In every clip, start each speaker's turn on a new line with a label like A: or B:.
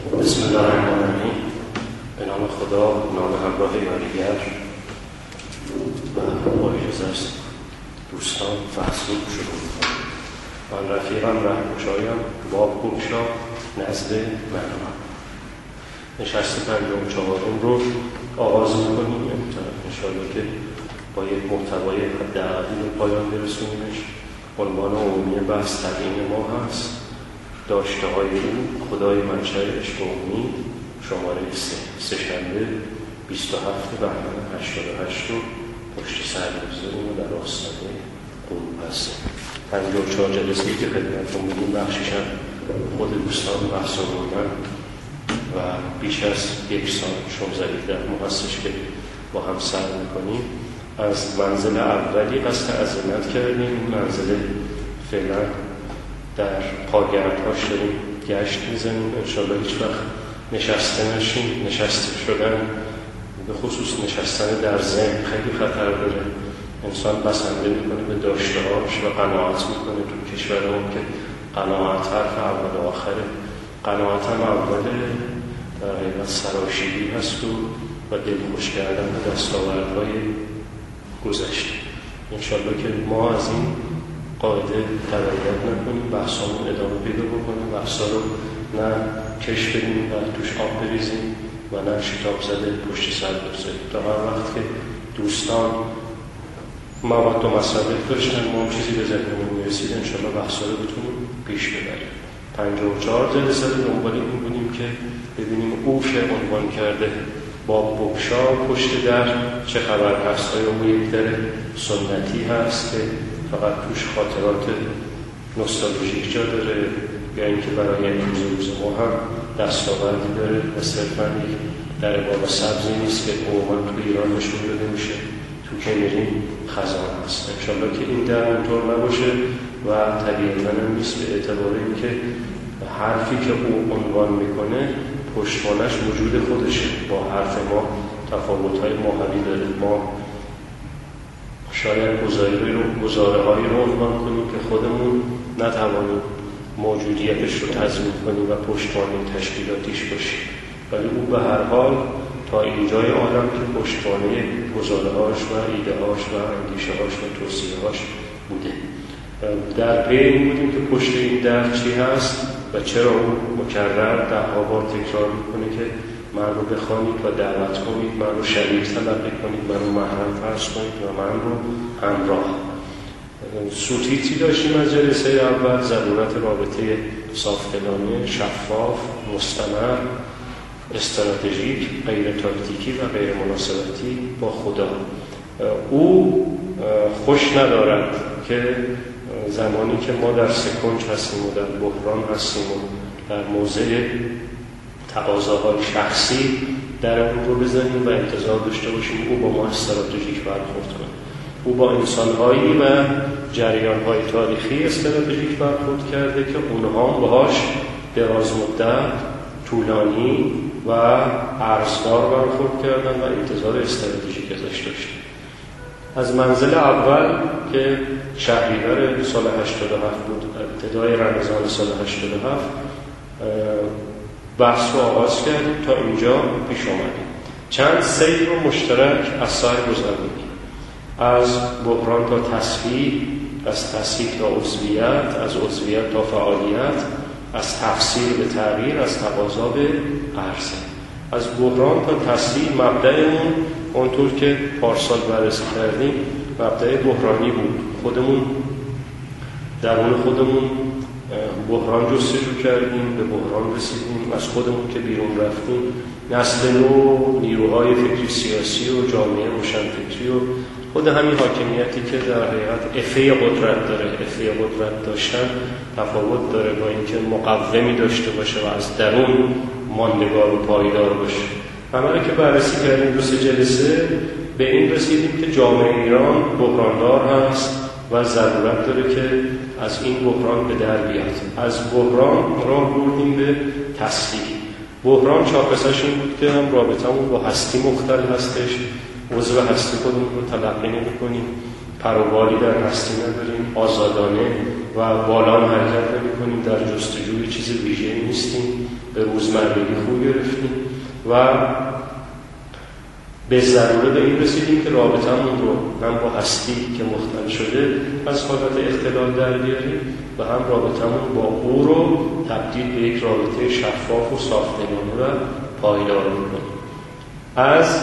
A: بسم الله الرحمن الرحیم. به نام خدا، نام همراه یاریگر و با اجازه است دوستان فصل شروع می‌کنم. من رفیقم رهگشایم باب گمشا نزد مرحوم. نشست 54 رو آغاز می‌کنیم. انشاءالله که با یک محتوای حداقلی به پایان برسونیمش. عنوان عمومی بحث تدوین ما هست: داشته های او، خدای منشأ عشق عمومی، شماره 3، سه‌شنبه 27 بهمن 88 رو پشت سر بگذاریم و در آستانه غروب هستیم. 54 جلسه‌ای که خدمتتون بودیم، بخشش هم خود دوستان بحث آوردن و بیش از یک سال شمزدید در ما هستش که با هم سر میکنیم. از منزل اولی قصد عظمت کردیم. منزل فعلا در پاگردهاش داریم گشت میزنیم. انشاءالله هیچ وقت نشسته نشیم. نشسته شدن، به خصوص نشستن در ذهن، خیلی خطر داره. انسان بسنده میکنه به داشته‌هاش و قناعت میکنه. تو کشورمون که قناعت حرف اول و آخره. قناعت هم اوله در حقیقت سراشیبی هست و دلخوش کردن به دستاوردهای گذشته. انشاءالله که ما از این قاعده تبعیت نکنیم، بحثامون ادامه پیدا بکنیم، بحثا رو نه کش بدیم و توش آب بریزیم و نه شتاب زده پشت سر بگذاریم. تا هر وقت که دوستان مواد و مصادیق داشتن، ما هم چیزی به ذهنمون میرسید، انشاءالله بحثا رو بتونیم پیش ببریم. 54 جلسه دنبال این بودیم که ببینیم او که عنوان کرده باب بگشا، پشت در چه خبر هست. آیا او یک در سنتی هست که فقط توش خاطرات نوستالژیک جا داره، یا اینکه برای روز ما هم دستاوردی داره و صرفاً یک در باب سبزی نیست که عموما تو ایران نشون داده میشه، تو که میریم خزانه هست. انشاءالله که این در اونطور نباشه و طبیعتاً هم نیست، به اعتبار اینکه حرفی که او عنوان میکنه پشتوانش وجود خودشه. با حرف ما تفاوت‌های ماهوی داره. ما شاید گزاره‌هایی رو عنوان کنیم که خودمون نتوانیم موجودیتش رو تضمین کنیم و پشتوانه تشکیلاتیش باشیم، ولی او به هر حال تا اینجای عالم که پشتوانه گزاره‌هاش و ایده‌هاش و اندیشه‌هاش و توصیه‌هاش بوده. در پی این بودیم که پشت این در چی هست و چرا او مکرر ده‌ها بار تکرار میکنه که من رو بخوانید و دعوت کنید، من رو شریک تلقی کنید، من رو محرم فرض کنید و من رو همراه. سوتیتی داشتیم از جلسه اول: ضرورت رابطه صافدلانه، شفاف، مستمر، استراتژیک، غیر تاکتیکی و غیر مناسبتی با خدا. او خوش ندارد که زمانی که ما در سکنج هستیم و در بحران هستیم و در موضع تقاضاهای شخصی در اون رو بزنیم و انتظار داشته باشیم او با ما استراتژیک برخورد کنه. او با انسان‌هایی و جریان‌های تاریخی استراتژیک برخورد کرده که اونها باهاش دراز مدت، طولانی و ارزدار برخورد کردن و انتظار استراتژیک ازش داشتن. از منزل اول که شهریور سال 87 بود، ابتدای رمضان سال 87 بحث رو آغاز کردیم تا اینجا پیش آمدیم. چند سیر رو مشترک از سر گذروندیم: از بحران تا تصحیح، از تصحیح تا عضویت، از عضویت تا فعالیت، از تفسیر به تغییر، از تقاضا به عرضه. از بحران تا تصحیح مبدأمون اونطور که پارسال بررسی کردیم مبدأ بحرانی بود. خودمون درون خودمون بحران جستجو کردیم، به بحران رسیدیم. از خودمون که بیرون رفتیم، نسل نو، نیروهای فکری سیاسی و جامعه روشنفکری و خود همین حاکمیتی که در حقیقت افه قدرت داره. افه قدرت داشتن تفاوت داره با اینکه مقومی داشته باشه و از درون ماندگار و پایدار باشه. همه که بررسی کردیم 2 جلسه به این رسیدیم که جامعه ایران بحراندار هست و ضرورت داره که از این بحران به در بیاد. از بحران راه بردیم به تصحیح. بحران شاخصش این بود که هم رابطمون با هستی مختل هستش، عضو هستی خودمون رو تلقی نمی‌کنیم، پروبالی در هستی نداریم، آزادانه و بالام حرکت نمی‌کنیم، در جستجوی چیز ویژه‌ای نیستیم، به روزمرگی خو گرفتیم و به ضروره به این رسیدیم که رابطه‌مون رو هم با هستی که مختل شده از حالت اختلال در بیاریم و هم رابطه‌مون با او رو تبدیل به یک رابطه شفاف و صافدلانه و پایدار کنیم. از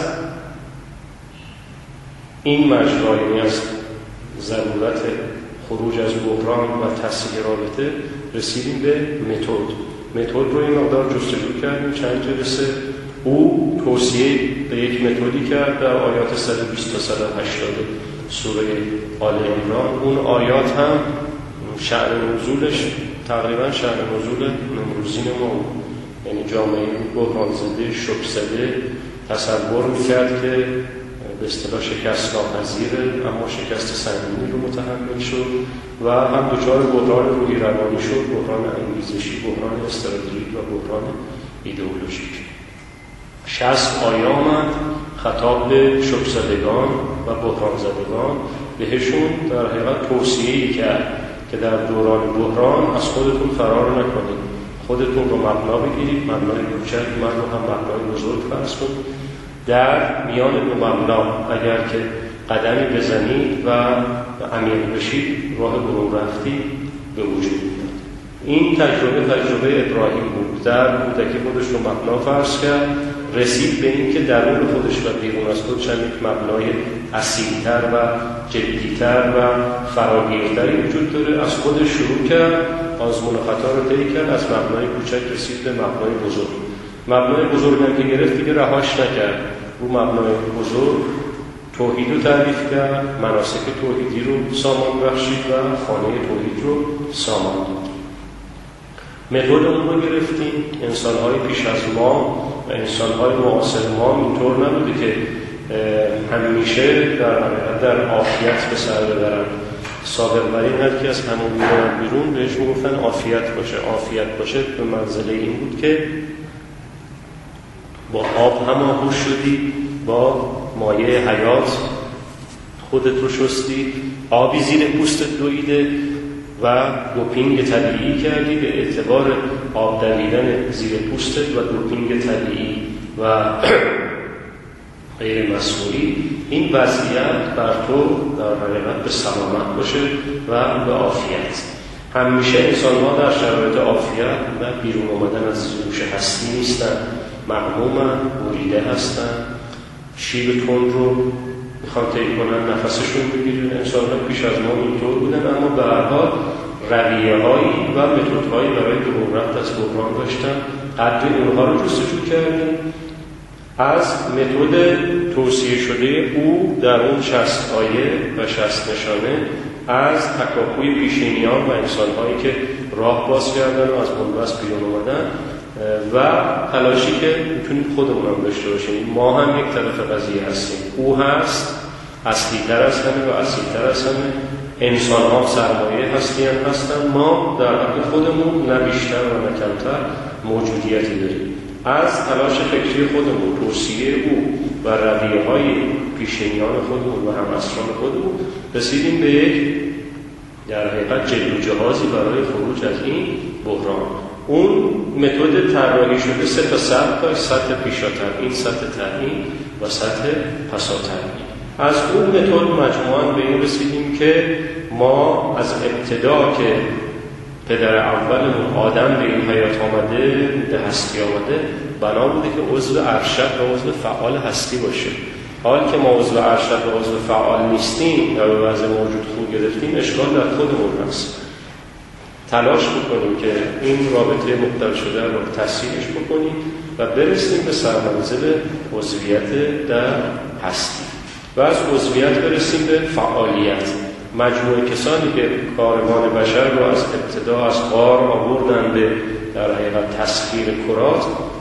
A: این مجرا، یعنی از ضرورت خروج از بحران و تصحیح رابطه، رسیدیم به متد رو این مقدار جستجو کردیم. چند جلسه او توصیه به یک متدی کرد در آیات 120 تا 180 سوره آل عمران. اون آیات هم شأن نزولش تقریبا شأن نزول نمروزین ما، یعنی جامعه بحران زده، شوک زده تصور میکرد که به اصطلاح شکست ناپذیره، اما شکست سنگینی رو متحمل شد و هم دچار بحران روحی روانی شد، بحران انگیزشی، بحران استراتژیک و بحران ایدئولوژیک. 60 آیه آمد خطاب به شوک زدگان و بحران زدگان، بهشون در حقیقت توصیه‌ای کرد که در دوران بحران از خودتون فرار نکنید، خودتون رو مبنا بگیرید، مبنای کوچک، من رو هم مبنای بزرگ فرض کنید. در میان دو مبنا اگر که قدمی بزنید و عمیق بشید، راه برون رفتی به وجود میاد. این تجربه ابراهیم بود. در کودکی خودش رو مبنا فرض کرد، رسید به این که درون خودش و بیرون از خودش هم یک مبنای اصیل‌تر و جدی‌تر و فراگیرتری وجود داره. از خودش شروع کرد، آزمون و خطا رو طی کرد، از مبنای کوچک رسید به مبنای بزرگ. مبنای بزرگ هم که گرفت دیگه رهاش نکرد، رو مبنای بزرگ توحید رو تعریف کرد، مناسک توحیدی رو سامان بخشید و خانه توحید رو سامان داد. متد اون رو گرفتیم. انسان‌های پیش از ما و انسان‌های معاصر ما اینطور نبوده که همیشه در عافیت به سر ببرن. سابق برین هر کی از همون بیرون بهش میگفتن عافیت باشه. عافیت باشه به منزله این بود که با آب هماهو شدی، با مایه حیات خودت رو شستی، آبی زیر پوستت دویده و دوپینگ طبیعی کردی به اعتبار آب دویدن زیر پوستت و دوپینگ طبیعی و غیر مسئولی. این وضعیت بر تو در حقیقت به سلامت باشه و به عافیت. همیشه انسان‌ها در شرایط عافیت و بیرون آمدن از جوش هستی نیستن، مغمومن، بریده هستن، شیب تند رو میخوان طی کنن، نفسشون بگیرن. انسان‌ها پیش از ما اینطور بودن، اما به هر حال رویه‌هایی و متدهایی برای برون رفت از بحران داشتن. قدر اونها رو جستجو کردیم. از متد توصیه شده او در اون 60 آیه و 60 نشانه از تکاپوی پیشینیان و انسان‌هایی که راه باز کردن و از بنبست بیرون اومدن و تلاشی که میتونیم خودمون هم داشته باشیم. ما هم یک طرف قضیه هستیم، او هست، اصلی‌تر از همه و اصیل‌تر از همه. انسان‌ها سرمایه هستی هم هستن، ما در حق خودمون نه بیشتر و نه کمتر موجودیتی داریم. از تلاش فکری خودمون، توصیه او و رویه‌های پیشینیان خودمون و هم‌عصران خودمون رسیدیم به یک در حقیقت جلو جهازی برای خروج از این بحران. اون متد طراحی شده 3 تا سطح، سطح پیشاترین، سطح تعیین و سطح پساترین. از اون متد مجموعاً به این رسیدیم که ما از ابتدا که پدر اولمون آدم به این حیات آمده، به هستی آمده، بنا بوده که عضو ارشد و عضو فعال هستی باشه. حال که ما عضو ارشد و عضو فعال نیستیم و به وضع موجود خو گرفتیم، اشکال در خودمون هست. تلاش بکنیم که این رابطه مختل شده رو تصحیحش بکنیم و برسیم به سرمنزل عضویت در هستی و از عضویت برسیم به فعالیت. مجموعه کسانی که کاروان بشر رو از ابتدا از غار آوردن به در حقیقت تسخیر کرات،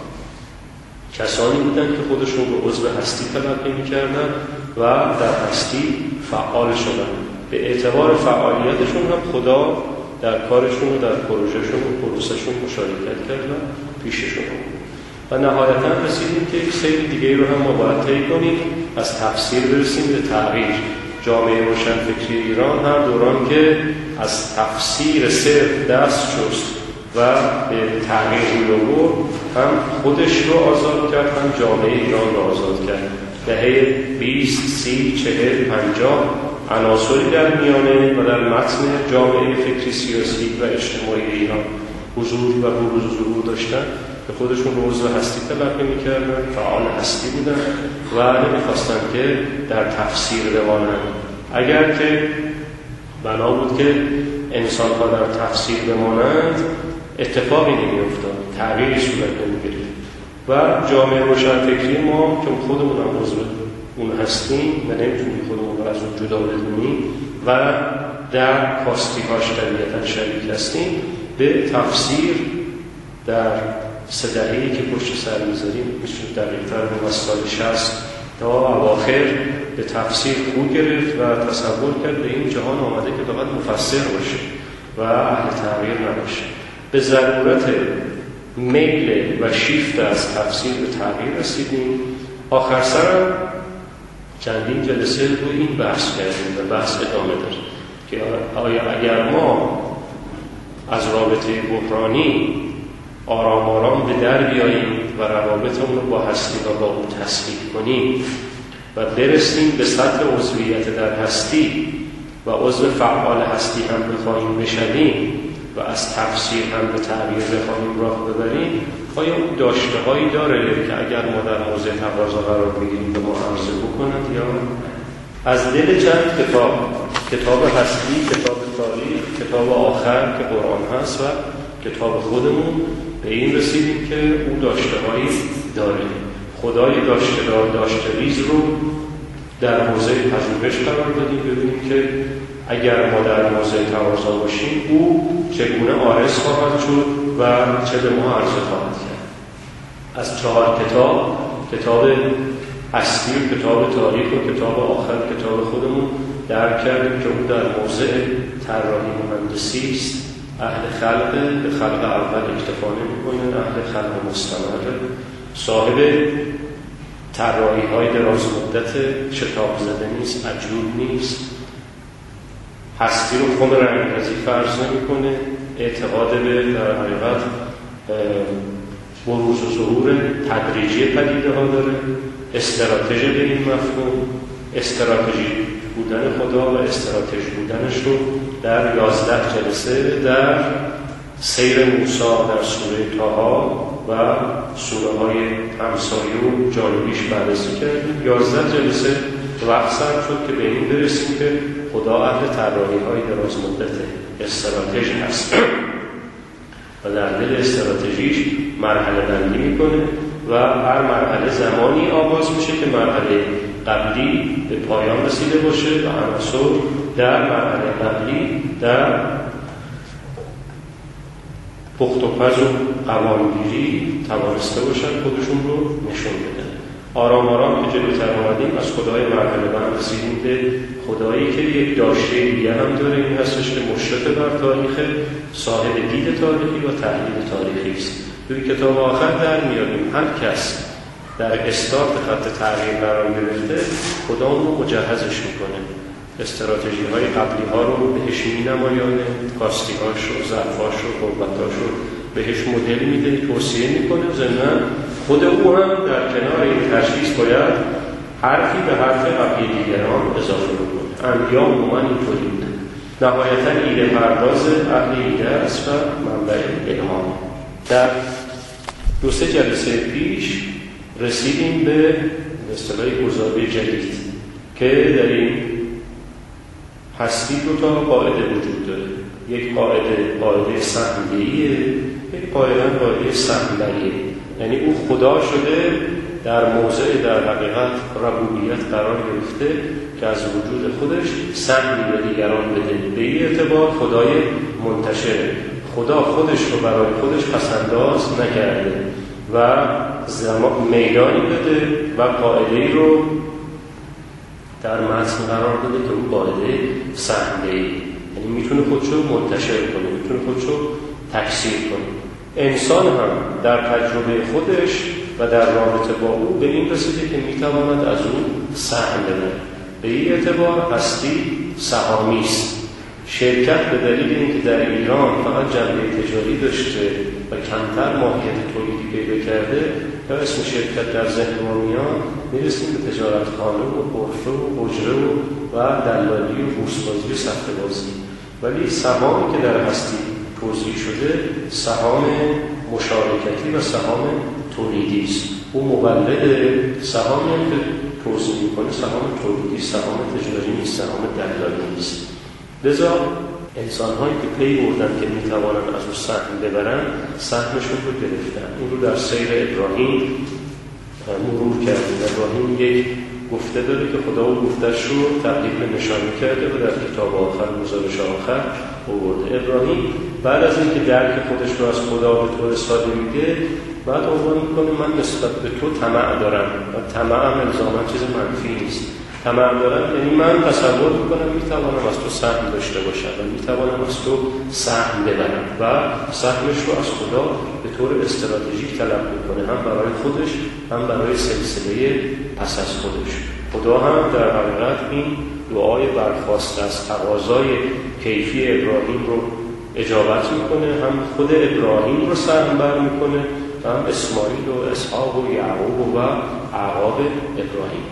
A: کسانی بودن که خودشون رو عضو هستی تلقی می‌کردن و در هستی فعال شدن. به اعتبار فعالیتشون هم خدا در کارشون و در پروژهشون و پروسهشون مشارکت کرد و پیششون بود. و نهایتاً رسیدیم که یک سری دیگه رو هم ما باید طی کنیم، از تفسیر برسیم به تغییر. جامعه روشنفکری ایران هم دوران که از تفسیر صرف دست شست و به تغییر رو برد، هم خودش رو آزاد کرد، هم جامعه ایران رو آزاد کرد. دهه 20 30 40 50 عناصری در میانه و در متن جامعه فکری سیاسی و اجتماعی ایران حضور و بروز و ظهور داشتن، به خودشون عضو هستی تلقی میکردن، فعال هستی بودن و نمیخواستن که در تفسیر بمانند. اگر که بنا بود که انسان ها در تفسیر بمانند، اتفاقی نمیافتاد، تغییری صورت نمیگرفت. و جامعه روشنفکری ما که خودمون هم عضو اون هستیم و نمیتونیم خودمون رو از اون جدا بدونیم و در کاستی‌هاش طبیعتاً شریک هستیم، به تفسیر در 3 دهه‌ای که پشت سر میذاریم میشه دقیق‌تر به سال 60 تا اواخر به تفسیر خو گرفت و تصور کرد به این جهان آمده که فقط مفسر باشه و اهل تغییر نباشه. به ضرورت میل و شیفت از تفسیر به تغییر رسیدیم. آخر سرم چندین جلسه رو این بحث کردیم و بحث ادامه داره که آیا اگر ما از رابطه بحرانی آرام آرام به در بیاییم و روابطمون رو با هستی و با اون تصحیح کنیم و برسیم به سطح عضویت در هستی و عضو فعال هستی هم بخواهیم بشویم و از تفسیر هم به تغییر بخواهیم راه ببریم، آیا اون داشته هایی داره که اگر ما در موضع تقاضا قرار بگیریم به ما عرضه بکنند؟ یا از دل چند کتاب هستی، کتاب تاریخ، کتاب آخر که قرآن هست و کتاب خودمون به این رسیدیم که اون داشته هایی داره. خدای داشته ریز رو در موضع پژوهش قرار دادیم، ببینیم که اگر ما در موضع تقاضا باشیم او چگونه عارض خواهد شد و چه به ما عرضه خواهد کرد. از 4 کتاب هستی، کتاب تاریخ و کتاب آخر، کتاب خودمون درک کردیم که او در موضع طراحی مهندسی است. اهل خلق به خلق اول اکتفا نمی‌کنه، اهل خلق مستمر، صاحب طراحی‌های دراز مدت، شتاب زده نیست، عجول نیست، هستی رو خون رنگ‌رزی فرض نمی‌کنه، اعتقاد به در حقیقت بروز و ظهور تدریجی پدیده‌ها داره، استراتژی به این مفهوم، استراتژی بودن خدا و استراتژی بودنش رو در 11 جلسه در سیر موسی در سوره طه و سوره های همسایه و جانبیش بررسی کردیم. 11 جلسه وقت صرف شد که به این برسیم که خدا اهل طراحی های دراز مدت استراتژی هست و در دل استراتژیش مرحله بندی میکنه و هر مرحله زمانی آغاز میشه که مرحله قبلی به پایان رسیده باشه و عناصر در مرحله قبلی در پخت و پز و قوانگیری توانسته باشن خودشون رو نشون بدن. آرام آرام که جلوتر آمدیم از خدای مرحله بند رسیدیم به خدایی که یک داشته دیگه هم داره، این هستش که مشرف بر تاریخ، صاحب دید تاریخی و تحلیل تاریخی است. توی کتاب آخر در میاریم هر کس در استارت خط تغییر قرار گرفته خدا رو مجهزش میکنه، استراتژی های قبلی ها رو بهش مینمایانه، کاستی هاش رو، ظرفاش رو، قوتاش رو بهش مدل میده، توصیه میکنه. ضمن خود او هم در کنار این تشخیص باید حرفی به حرف قبلی دیگران اضافه بکنه. انبیا عموما اینطوری بوده. نهایتا ایده پرداز اهل ایده است و منبع الهام. در 2-3 جلسه پیش رسیدیم به اصطلاح گزارش جدید که در این هستی 2 قاعده وجود داره. یک قاعده سهم‌دهیه، یک قاعده سهم‌دهیه. یعنی او خدا شده در موضع در حقیقت ربوبیت قرار گرفته که از وجود خودش سهمی به دیگران بده. به این اعتبار خدای منتشره. خدا خودش رو برای خودش پسنداز نکرده و میدانی بده و قاعده‌ای رو در متن قرار داده که اون قاعده سهم‌دهی، یعنی میتونه خودشو منتشر کنه، میتونه خودشو تکثیر کنه. انسان هم در تجربه خودش و در رابطه با او به این رسیده که میتواند از اون سهم بده. به این اعتبار هستی سهامی است. شرکت به دلیل اینکه در ایران فقط جنبه تجاری داشته و کمتر ماهیت تولیدی پیدا کرده و اسم شرکت در ذهن ما میاد، میرسیم به تجارتخانه و غرفه و حجره و دلالی و بورس‌بازی و صفحه‌بازی. ولی سهامی که در هستی توزیع شده سهام مشارکتی و سهام تولیدی است. او مولد سهامی هم که توزیع میکنه سهام تولیدی، سهام تجاری نیست، سهام دلالی نیست. لذا انسان‌هایی که پی بردن که میتوانند از او سهم ببرن سهمشون رو گرفتن. این رو در سیر ابراهیم مرور کردیم. ابراهیم یک گفته داره که خدا او گفتش رو تبدیل به نشانه کرده و در کتاب آخر گزارش آخر آورده. ابراهیم بعد از اینکه درک خودش رو از خدا به طور ساده میگه، بعد عنوان میکنه من نسبت به تو طمع دارم و طمع هم الزاما چیز منفی نیست. طمع دارم یعنی من تصور میکنم میتوانم از تو سهم داشته باشم و میتوانم از تو سهم ببرم و سهمش رو از خدا به طور استراتژیک طلب میکنه، هم برای خودش هم برای سلسله پس از خودش. خدا هم در حقیقت این دعای برخواسته از تقاضای کیفی ابراهیم رو اجابت میکنه، هم خود ابراهیم رو سهم بر میکنه و هم اسماعیل و اسحاق و یعقوب و اعقاب ابراهیم.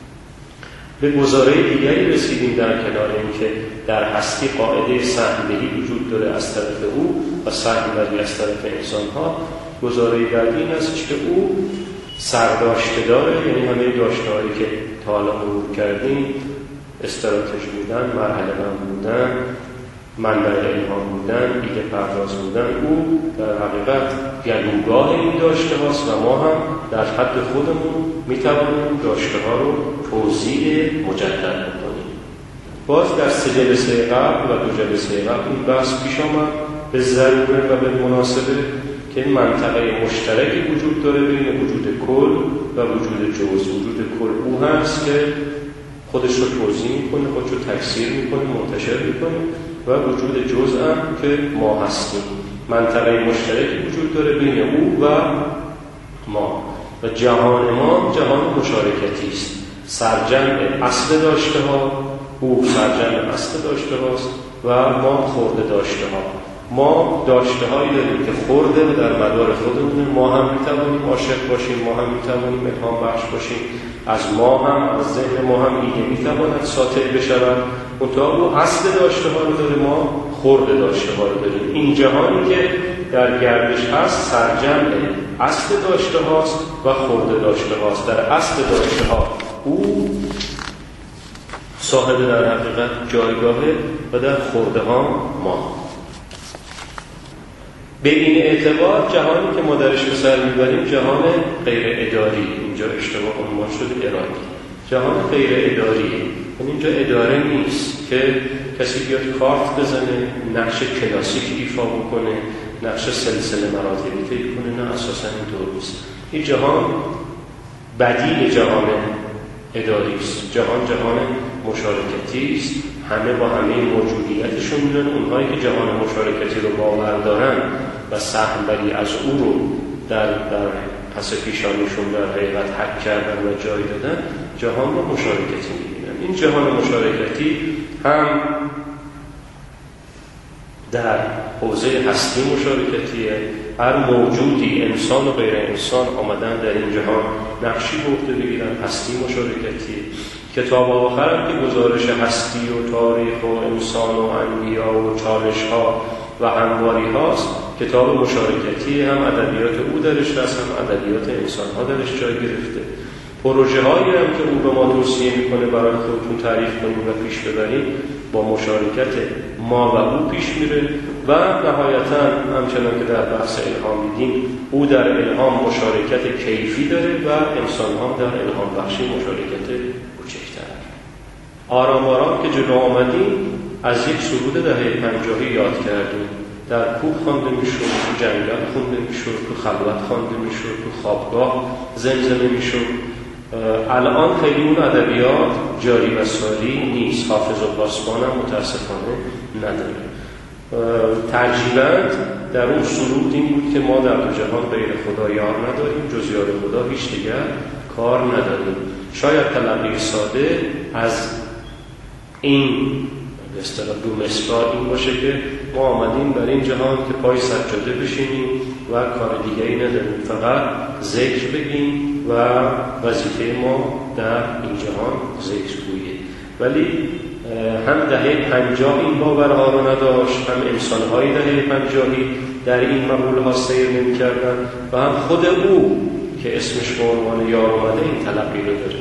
A: به گزاره دیگری رسیدیم در کنار اینکه در هستی قاعده سهم‌دهی وجود داره از طرف او و سهم‌بری از طرف انسان‌ها. گزاره بعدی این است که او سرداشته داره، یعنی همه داشته‌هایی که تا حالا مرور کردیم، استراتژی بودن، مرحله بند بودن، منبع الهام بودن، ایده پرداز بودن، او در حقیقت گلوگاه این داشته هاست و ما هم در حد خودمون میتوانیم داشته ها رو توزیع مجدد بکنیم. باز در 3 جلسه قبل و 2 جلسه قبل این بحث پیش آمد به ضروره و به مناسبه که این منطقه مشترکی وجود داره بین وجود کل و وجود جز. وجود کل او هست که خودش رو توزیع میکنه، خودش رو تکثیر میکنه، منتشر میکنه و وجود جزء هم که ما هستیم. منطقه مشترکی وجود داره بین او و ما و جهان ما جهان مشارکتی است. سرجمع اصل داشته ها، او سرجمع اصل داشته هاست و ما خورده داشته ها. ما داشته هایی داریم که خورده و در مدار خودمونه. ما هم میتوانیم عاشق باشیم، ما هم میتوانیم الهام بخش باشیم، از ما هم، از ذهن ما هم ایده میتواند ساطع بشود. منتها او اصل داشته ها رو داره، ما خورده داشته ها رو داریم. این جهانی که در گردش هست سرجمع اصل داشته هاست و خورده داشته هاست. در اصل داشته ها او صاحب در حقیقت جایگاهه و در خورده ها ما. به این اعتبار جهانی که ما درش به سر میبریم جهان غیر اداری، اینجا اشتباه عنوان شده ارادی، جهان غیر اداری، یعنی اینجا اداره نیست که کسی بیاد کارت بزنه، نقش کلاسیک ایفا بکنه، نقش سلسله مراتبی طی کنه. نه، اساسا اینطور نیست. این جهان بدیل جهان اداری است. جهان مشارکتی است. همه با همه موجودیتشون میدونن. اونهایی که جهان مشارکتی رو باور دارن و سهم بری از او رو در پس پیشانیشون در حقیقت حک کردن و جای دادن، جهان رو مشارکتی میبینن. این جهان مشارکتی هم در حوزه هستی مشارکتیه. هر موجودی، انسان و غیر انسان، آمدن در این جهان نقشی برده بگیرن. هستی مشارکتیه. کتاب آخر هم که گزارش هستی و تاریخ و انسان و انبیا و چالش ها و همواری هاست، کتاب مشارکتی هم ادبیات او درش هست، هم ادبیات انسان ها درش جای گرفته. پروژه هایی هم که او به ما توصیه میکنه برای خودتون تعریف کنیم و پیش ببریم، با مشارکت ما و او پیش میره و نهایتا همچنان که در بحث الهام دیدیم، او در الهام مشارکت کیفی داره و انسان ها در الهام بخشی مشارکت کوچکتر. آرام آرام که جلو آمدیم از یک سرود دهه 50 یاد کردیم. در کوه خوانده میشد، تو جنگل خونده میشد، تو خلوت خوانده میشد، تو خوابگاه زمزمه میشد. الان خیلی اون ادبیات جاری و ساری نیست. حافظ و پاسبان هم متاسفانه نداره. ترجیباً در اون سرود این بود که ما در دو جهان غیر خدا یار نداریم، جز یار خدا هیچ دیگر کار نداریم. شاید تلقی ساده از این به اصطلاح دو مصرع این باشه که ما آمدیم در این جهان که پای سجاده بشینیم و کار دیگری نداریم، فقط ذکر بگیم و وظیفه ما در این جهان ذکر گویه. ولی هم دهه 50 این باورها رو نداشت، هم انسان‌های دهه 50 در این مقوله‌ها سیر نمی‌کردن و هم خود او که اسمش به عنوان یار اومده این تلقی رو داره.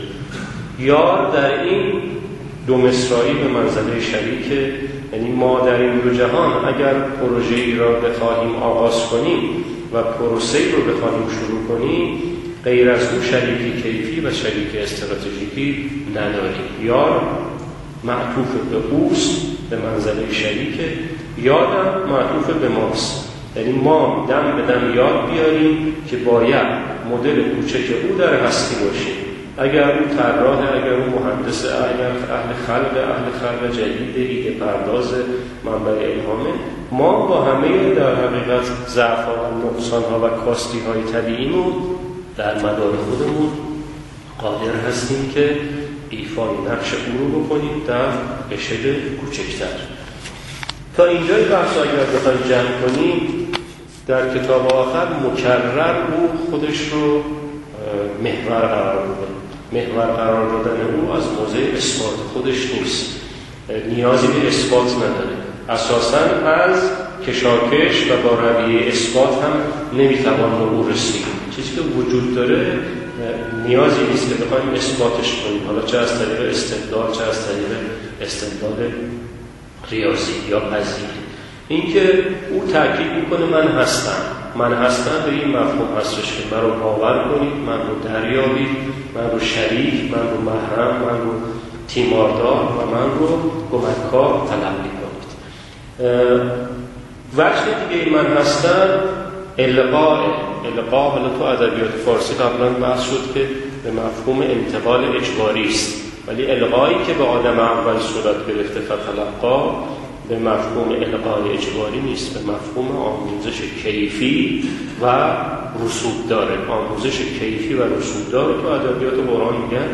A: یار در این دو مصرعی به منزله شریکه، یعنی ما در این دو جهان اگر پروژه‌ای را بخواهیم آغاز کنیم و پروسه‌ای رو بخواهیم شروع کنیم، غیر از اون شریکی کیفی و شریک استراتژیکی نداریم. یار معطوف به اوست به منزله شریکه، یادم معطوف به ماست، یعنی ما دم به دم یاد بیاریم که باید مدل کوچک او در هستی باشیم. اگر او طراح، اگر او مهندس، اگر اهل خلق جدید، ایده پرداز، منبع الهامه، ما با همه در حقیقت ضعف‌ها و نقصان‌ها و کاستی‌های طبیعیمون در مدار خودمون قادر هستیم که ایفای نقش او رو بکنیم در قشر کوچکتر. تا اینجای بحث اگر بخوایم جمع کنیم، در کتاب آخر مکرر او خودش رو محور قرار میده. محور قرار دادن او از موضع اثبات خودش نیست، نیازی به اثبات نداره، اساساً از کشاکش و با رویه اثبات هم نمیتوان به او رسید. چیزی که وجود داره نیازی نیست که بخوایم اثباتش کنیم، حالا چه از طریق استدلال، چه از طریق استدلال ریاضی یا پذیری. اینکه او تاکید میکنه من هستم به این مفهوم هستش که من رو باور کنید، من رو دریابید، من رو شریک، من رو محرم، من رو تیماردار و من رو کمککار تلقی کنید. وجه دیگه من هستم القاء. حالا تو ادبیات فارسی قبلا بحث شد که به مفهوم انتقال اجباری است، ولی القایی که به آدم اول صورت گرفته فتلقا به مفهوم القای اجباری نیست، به مفهوم آموزش کیفی و رسوب داره. آموزش کیفی و رسوب داره تو ادبیات قرآن میگن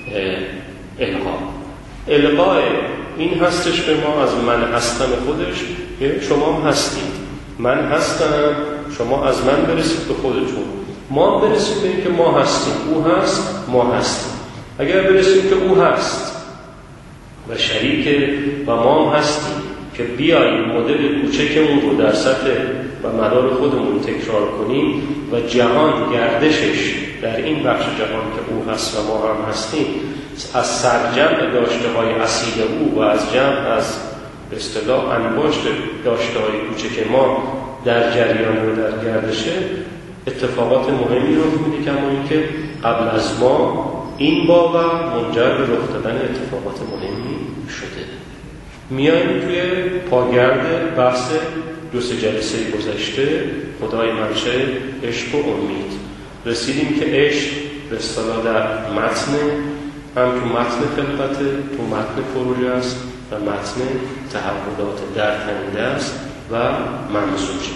A: القای این هستش به ما از من هستم خودش، شما هم هستید، من هستم، شما از من برسید به خودتون، ما برسید به این که ما هستیم، او هست، ما هستیم. اگر برسید که او هست و شریک و ما هم هستیم که بیاییم مدل کوچکمون رو در سطح و مدار خودمون تکرار کنیم و جهان گردشش در این بخش جهان که او هست و ما هم هستیم از سرجمع داشته‌های اصیل او و از جمع از به اصطلاح انباشت داشته‌های کوچک ما در جریان و در گردشه اتفاقات مهمی رخ میده، کما اینکه قبل از ما این باور منجر به رخ دادن اتفاقات مهمی شده. میایم توی پاگرد بحث 2-3 جلسه گذشته خدای منشأ عشق و امید رسیدیم که عشق به اصطلاح در متن، هم تو متن خلقت، تو متن پروژه است و متن تحولات درتنیده است و منسوجه.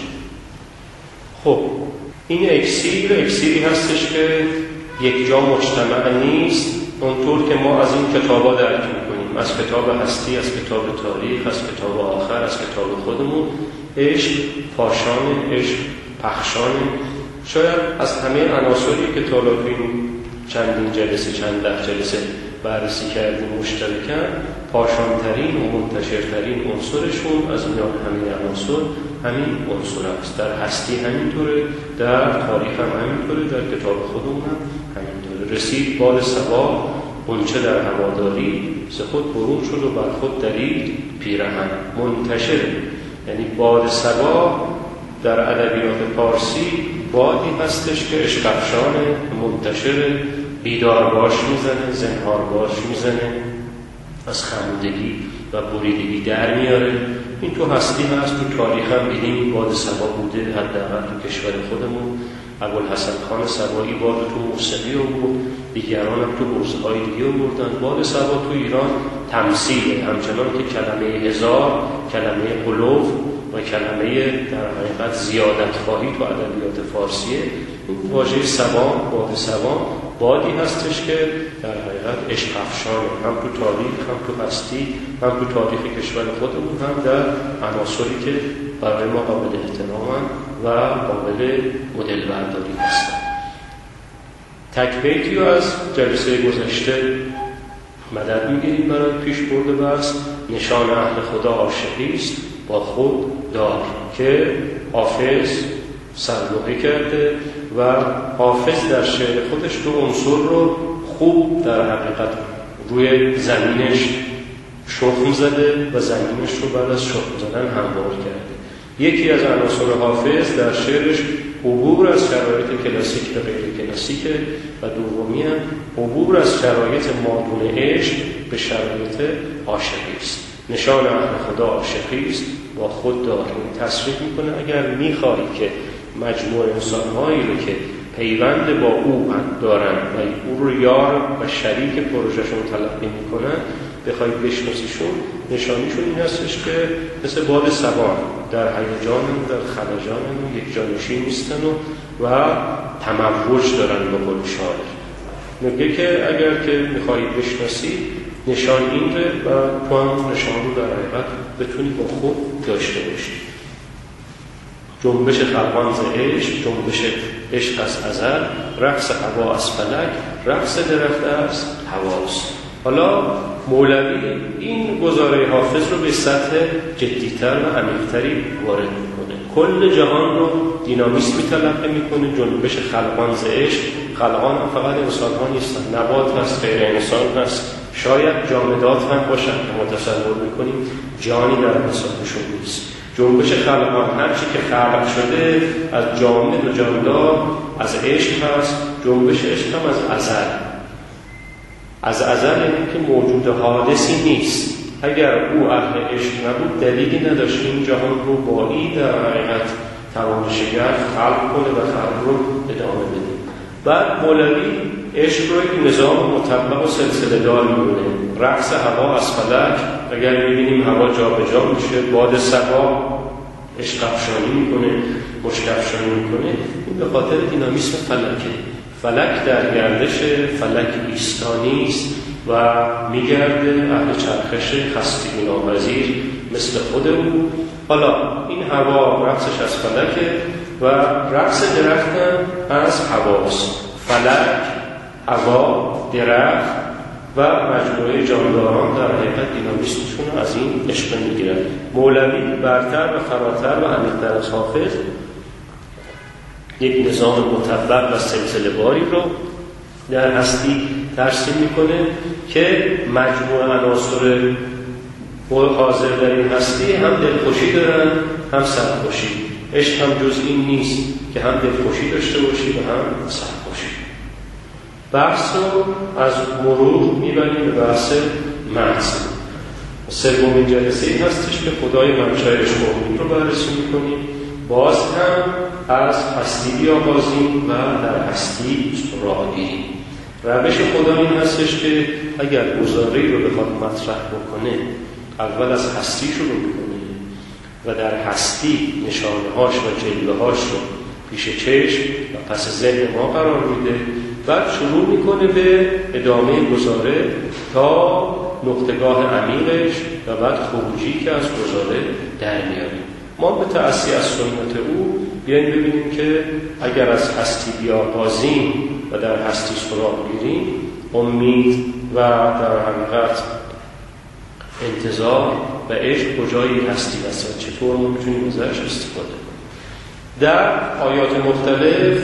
A: خب این اکسیری هستش که یک جا مجتمع نیست، اونطور که ما از این کتابا درک میکنیم، از کتاب هستی، از کتاب تاریخ، از کتاب آخر، از کتاب خودمون. عشق پاشانه، عشق پخشانه. شاید از همه عناصری که تا الان چند ده جلسه بررسی کردیم مشترکن، پاشانترین و منتشرترین عنصرشون از میان همین عناصر همین عنصر است. در هستی همینطوره، در تاریخ هم همینطوره، در کتاب خودمون هم همینطوره. رسید باد صبا غنچه در هواداری، ز خود برون شد و بر خود درید پیرهن. منتشره، یعنی باد صبا در ادبیات فارسی بادی هستش که عشق افشانه، منتشره، بیدار باش میزنه، زنهار باش میزنه، از خمودگی و بریدگی در میاره. این تو هستی هست، تو تاریخ هم دیدیم باد صبا بوده، حداقل تو کشور خودمون ابوالحسن خان صبایی باد تو موسیقی آورد، دیگران هم تو حوزه‌های دیگه آوردن. باد صبا تو ایران تمثیله، همچنان که کلمه هزار، کلمه قلوب و کلمه در حقیقت زیادت خواهی تو ادبیات فارسیه. این واژه صبا، باد صبا بادی هستش که در حقیقت عشق افشانه، هم تو تاریخ، هم تو هستی، هم تو تاریخ کشور خودمون، هم در عناصری که برای ما قابل احترامن و قابل مدل برداری هستن. تک بیتی رو از جلسه گذشته مدد میگیریم برای پیش برد بحث. نشان اهل خدا عاشقی است با خود دار، که حافظ سرلوحه کرده و حافظ در شعر خودش دو عنصر رو خوب در حقیقت روی زمینش شخم زده و زمینش رو بعد از شخم زدن هموار کرده. یکی از عناصر حافظ در شعرش عبور از شرایط کلاسیک و غیر کلاسیک و دومی هم عبور از شرایط مادون عشق به شرایط عاشقی است. نشان اهل خدا عاشقی است با خود دار. تصریح میکنه اگر میخواهی که مجموع انسانهایی رو که پیوند با او دارن و او رو یار و شریک پروژهشون تلقی میکنن بخوای بشناسیشون، نشانیشون این هستش که مثل باد سبان در هیجان و در خلجان و یک جانشین نیستن و تموج دارن به قول شاعر. میگه که اگر که میخوایی بشناسی نشان این ره و تو هم نشان رو در حقیقت بتونی با خود داشته باشی. جنبش خلقان ز عشق، جنبش عشق از ازل، رقص هوا از فلک، رقص درخت از هواست. حالا مولوی این گزاره حافظ رو به سطح جدیتر و عمیق‌تری وارد میکنه. کل جهان رو دینامیسمی تلقی میکنه. جنبش خلقان ز عشق، خلقان هم فقط انسان ها نیستن، نبات هست، غیر انسان هست، شاید جامدات هم باشن که متصور میکنیم جانی در انسانشون نیست. جنبش خلقان هرچی که خلق شده از جامد و جاندار از عشق هست. جنبش عشق هم از ازل یعنی که موجود حادثی نیست. اگر او اهل عشق نبود دلیلی نداشت این جهان رو با این در حقیقت توانشگر خلق کنه و خلق رو ادامه بده. بعد مولوی عشق رو یک نظام مطبق و سلسله دار می‌دونه. رقص هوا از فلک، اگر می‌بینیم هوا جا به جا میشه، باد صبا عشق افشانی می‌کنه، مشک افشانی می‌کنه. این به خاطر دینامیسم فلکه. فلک در گردش، فلک ایستانی است و میگرده، اهل چرخش خستگی ناپذیر مثل خود او. حالا این هوا رقصش از فلکه و رقص درخت هم از هواست. فلک، هوا، درخت و مجموعه جانداران در حقیقت دینامیسمشون از این عشق میگیرن. مولوی برتر و فراتر و عمیق‌تر از حافظ یک نظام مطبق و سلسله باری رو در هستی ترسیم میکنه که مجموعه عناصر حاضر در این هستی هم دلخوشی دارن هم سرخوشی. عشق هم جز این نیست که هم دلخوشی داشته باشی و هم سرخوشی. بحث رو از مرور میبریم به بحث مغز. سومین جلسه هستش که خدای منشأ عشق رو بررسی میکنیم. باز هم از هستی بیاغازیم و در هستی راه گیریم. روش خدا این هستش که اگر گزاره‌ای رو بخواد مطرح بکنه اول از هستی شروع میکنه و در هستی نشانه‌هاش و جلوه‌هاش رو پیش چشم و پس ذهن ما قرار میده. بعد شروع میکنه به ادامه گزاره تا نقطه‌گاه عمیقش و بعد خروجی که از گزاره در میاریم. ما به تأسی از سنت او بیاییم ببینیم که اگر از هستی بیاغازیم و در هستی سراغ گیریم، امید و در حقیقت انتظار و عشق کجایی هستی هست و چطور ما میتونیم ازش استفاده کنیم. در آیات مختلف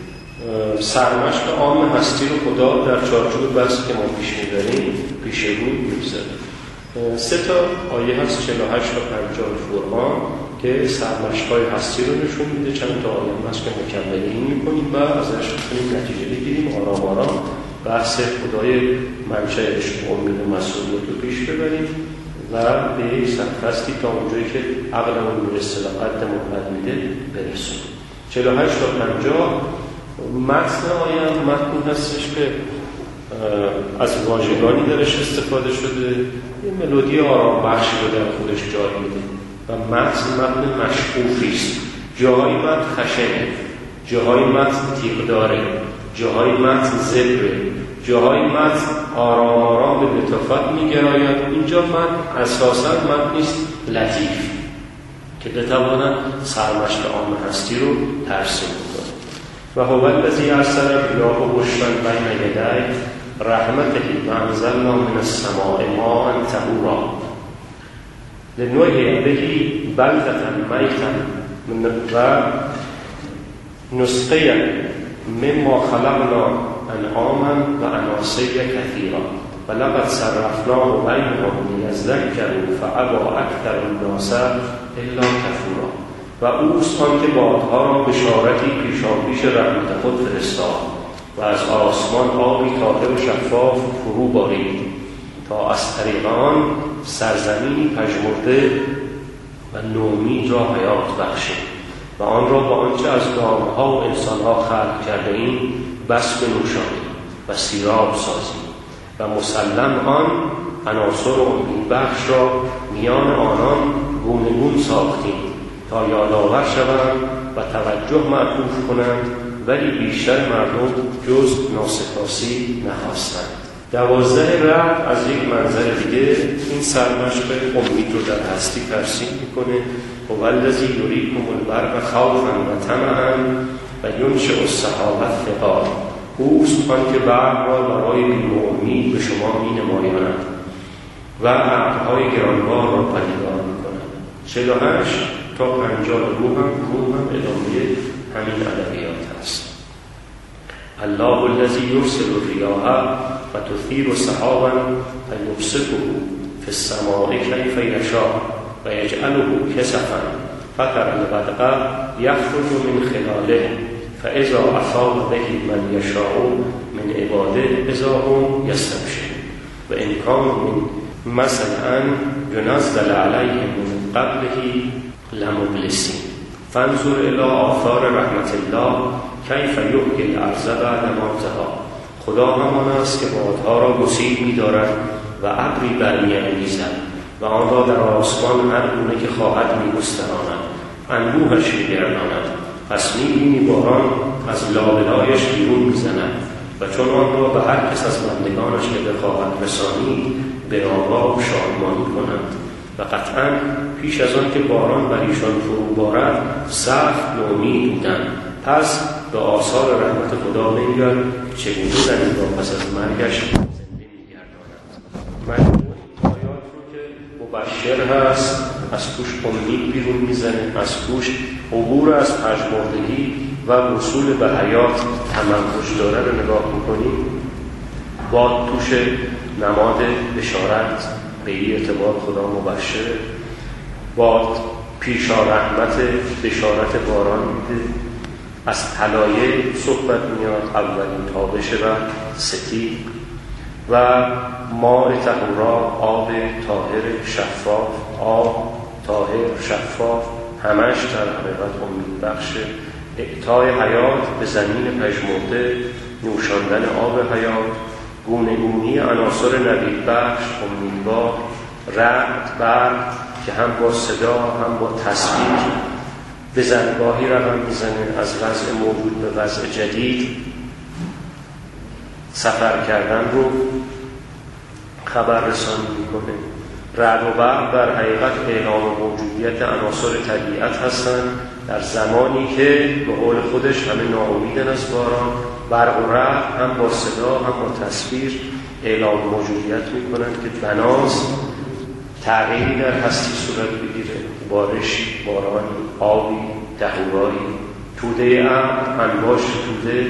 A: سرمشق عام هستی رو خدا در چارچوب بحثی که ما پیش میبریم پیش روی میگذاره. 3 تا آیه هست 48 تا 50 قرآن که سرمشق‌های هستی رو نشون میده. چند تا آیه هست که مکمل این میکنیم و ازش میتونیم نتیجه بگیریم. آرام آرام بحث خدای منشأ عشق و امید و مسئولیت رو پیش ببریم و به یک سرفستی تا اونجایی که عقلمون میرسه و قد محمد میده برسونیم. 48 تا 50 متن آیه متن هستش که از واژگانی درش استفاده شده، یه ملودی آرام بخشی رو در خودش جای میده و متن مشکوفی است. جاهای متن خشنه، جاهای متن تیغ داره، جاهای متن زبره، جاهای متن آرام آرام به لطافت میگراید. اینجا متن اساساً متن نیست لطیف که بتواند سرمشق عام هستی رو ترسیم کنه. و هو الذی ارسل الرياح بشرا بین یدی رحمته و انزلنا من السماء ماء طهورا لنحیی به بلدة میتا و نسقیه مما خلقنا انعاما و عناصر کثیرا ولقد صرفناه بینهم لیذکروا فابی اکثر الناس الا کفورا. و اوست آن که بادها را بشارتی پیشاپیش رحمت خود فرستاد و از آسمان آبی طاهر و شفاف فرو بارید تا از طریق آن سرزمینی پژمرده و نومید را حیات بخشید و آن را با آنچه از دامها و انسانها خلق کرده ایم بس بنوشانیم و سیراب سازیم و مسلم آن عناصر امید بخش را میان آنان گونه گون ساختیم تا یادآور شوند و توجه معطوف کنند، ولی بیشتر مردم جز ناسپاسی نخواستند. 12 رعد از یک منظر دیگه این سرمشق امید رو در هستی ترسیم میکنه. هو الذی یریکم البرق خوفا و طمعا و ینشئ السحاب الثقال. اوست آن که برق را برای بیم و امید به شما مینمایاند و ابرهای گرانبار را پدیدار میکند. 48 تا 50 رو هم ادامه همین ادبیات است. الله الذی یرسل الریاح و تثیر سحابا فیبسطه فی السماء کیف یشاء و یجعله کسفا فتری الودق یخرج من خلاله فاذا اصاب به من یشاء من عباده اذا هم یستبشرون و ان کان من مثلا ینزل علیهم من قبله لمبلسین فانظر الی آثار رحمت الله کیف یحیی الارض بعد موتها. خدا همان است که بادها را گسیل می‌دارد و ابری برمی‌انگیزد و آن را در آسمان هر گونه که خواهد می‌گستراند، انبوهش می‌گرداند. پس می‌بینی باران از لابلایش بیرون می‌زند و چون آن را به هر کس از بندگانش که بخواهد رسانید به آوا و شادمانی کنند. و قطعاً پیش از آن که باران بر ایشان فرو بارد سخت نومید بودند. پس به آثار رحمت خدا بنگر چگونه زمین را پس از مرگش زنده می‌گرداند. مجموع این آیات رو که مبشر هست، از توش امید بیرون میزنه، از توش عبور از پژمردگی و وصول به حیات تمنش داره رو نگاه میکنیم. باد توش نماد بشارت به این اعتبار خدا مبشره. باد پیشا رحمت بشارت باران میده. از طلایه صحبت میاد، اولین تابش و ستی و ماء طهورا، آب طاهر شفاف، آب طاهر شفاف همش در حقیقت امید بخش، اعطای حیات به زمین پژمرده، نوشاندن آب حیات، گونه‌گونی عناصر نوید بخش، امیدوار، رعد، برق که هم با صدا هم با تصویر به زنگاهی رقم میزنه، از وضع موجود به وضع جدید سفر کردن رو خبر رسانی میکنه. رعد و برق در حقیقت اعلام موجودیت عناصر طبیعت هستند در زمانی که به قول خودش همه ناامیدن از باران. برق و رعد هم با صدا هم با تصویر اعلام موجودیت میکنند که بناس تغییری در هستی صورت بگیره، بارش، باران، آبی، طهورایی، توده انباش توده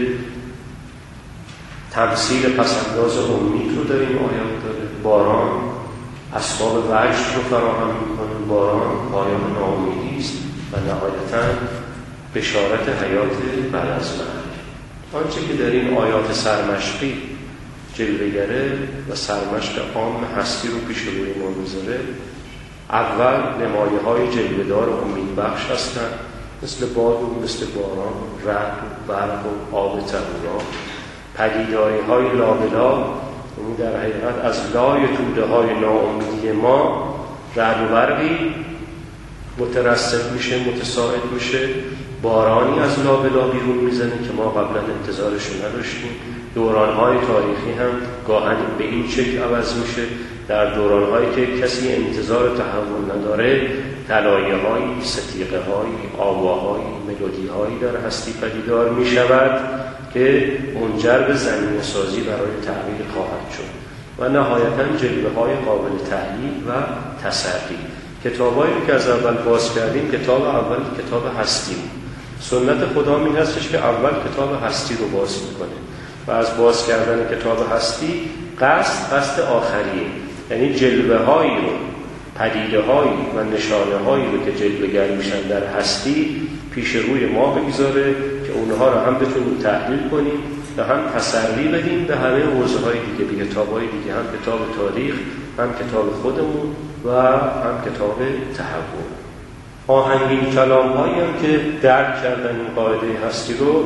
A: تمثیل پسنداز امید رو در این آیات داره. باران اسباب وجد رو فراهم میکنه. باران پایان ناامیدی است و نهایتاً بشارت حیات بعد از مرگ. آنچه که در این آیات سرمشقی جلوه‌گره و سرمشق عام هستی رو پیش روی ما میذاره، اول نمایه‌های جلوه‌دار و امیدبخش هستند، مثل باد و مثل باران، رعد و برق و آب طهورا. پدیداری‌های لابلا، یعنی در حقیقت از لای توده‌های ناامیدی ما رعد و برقی مترسل میشه، متساعد میشه بارانی از لابلا بیرون میزنه که ما قبلا انتظارش رو نداشتیم. دورانهای تاریخی هم گاهن به این شکل عوض میشه. در دورانهایی که کسی انتظار تحول نداره، تلایه‌هایی، ستیقه‌هایی، آواهایی، ملودی‌هایی در هستی پدیدار میشود که منجر به زمینه‌سازی برای تغییر خواهد شد و نهایتاً جلوه‌های قابل تحلیل و تسری. کتابایی که از اول باز کردیم، کتاب اول کتاب هستی، سنت خدا این هستش که اول کتاب هستی رو باز میکنه و از باز کردن کتاب هستی قصد آخریه، یعنی جلوه‌هایی رو، پدیده‌هایی و نشانه‌هایی رو که جلوه‌گر میشن در هستی پیش روی ما بگذاره که اونها رو هم بتونیم تحلیل کنیم و هم تسری بدیم به همه حوزه‌های دیگه، به کتاب‌های دیگه، هم کتاب تاریخ، هم کتاب خودمون و هم کتاب تحول. آهنگین کلام‌هایی هم که درک کردن این قاعده هستی رو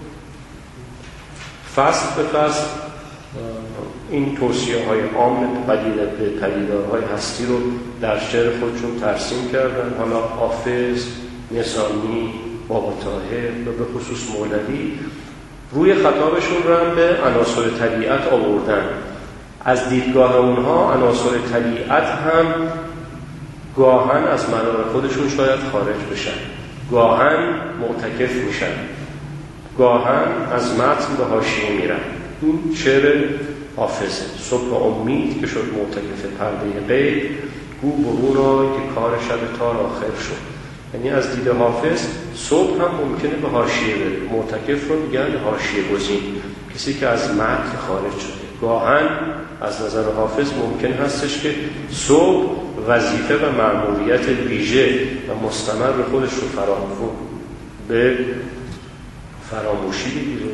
A: فصل به فصل این توصیه‌های عام به پدیدارهای هستی رو در شعر خودشون ترسیم کردن. حالا حافظ، نظامی، بابا طاهر و به خصوص مولوی روی خطابشون رو هم به عناصر طبیعت آوردن. از دیدگاه اونها عناصر طبیعت هم گاهن از مدار خودشون شاید خارج بشن، گاهن معتکف میشن، گاهن از متن به حاشیه میرن. این شعر حافظه. صبح امید که شد معتکف پرده غیب، گو برون آی که کار شب تار آخر شد. یعنی از دید حافظ صبح هم ممکنه به حاشیه بره. معتکف رو میگن حاشیه گزین، کسی که از متن خارج شده. گاهن از نظر حافظ ممکن هستش که صبح وظیفه و مأموریت ویژه و مستمر به خودش رو به فراموشی بگیره،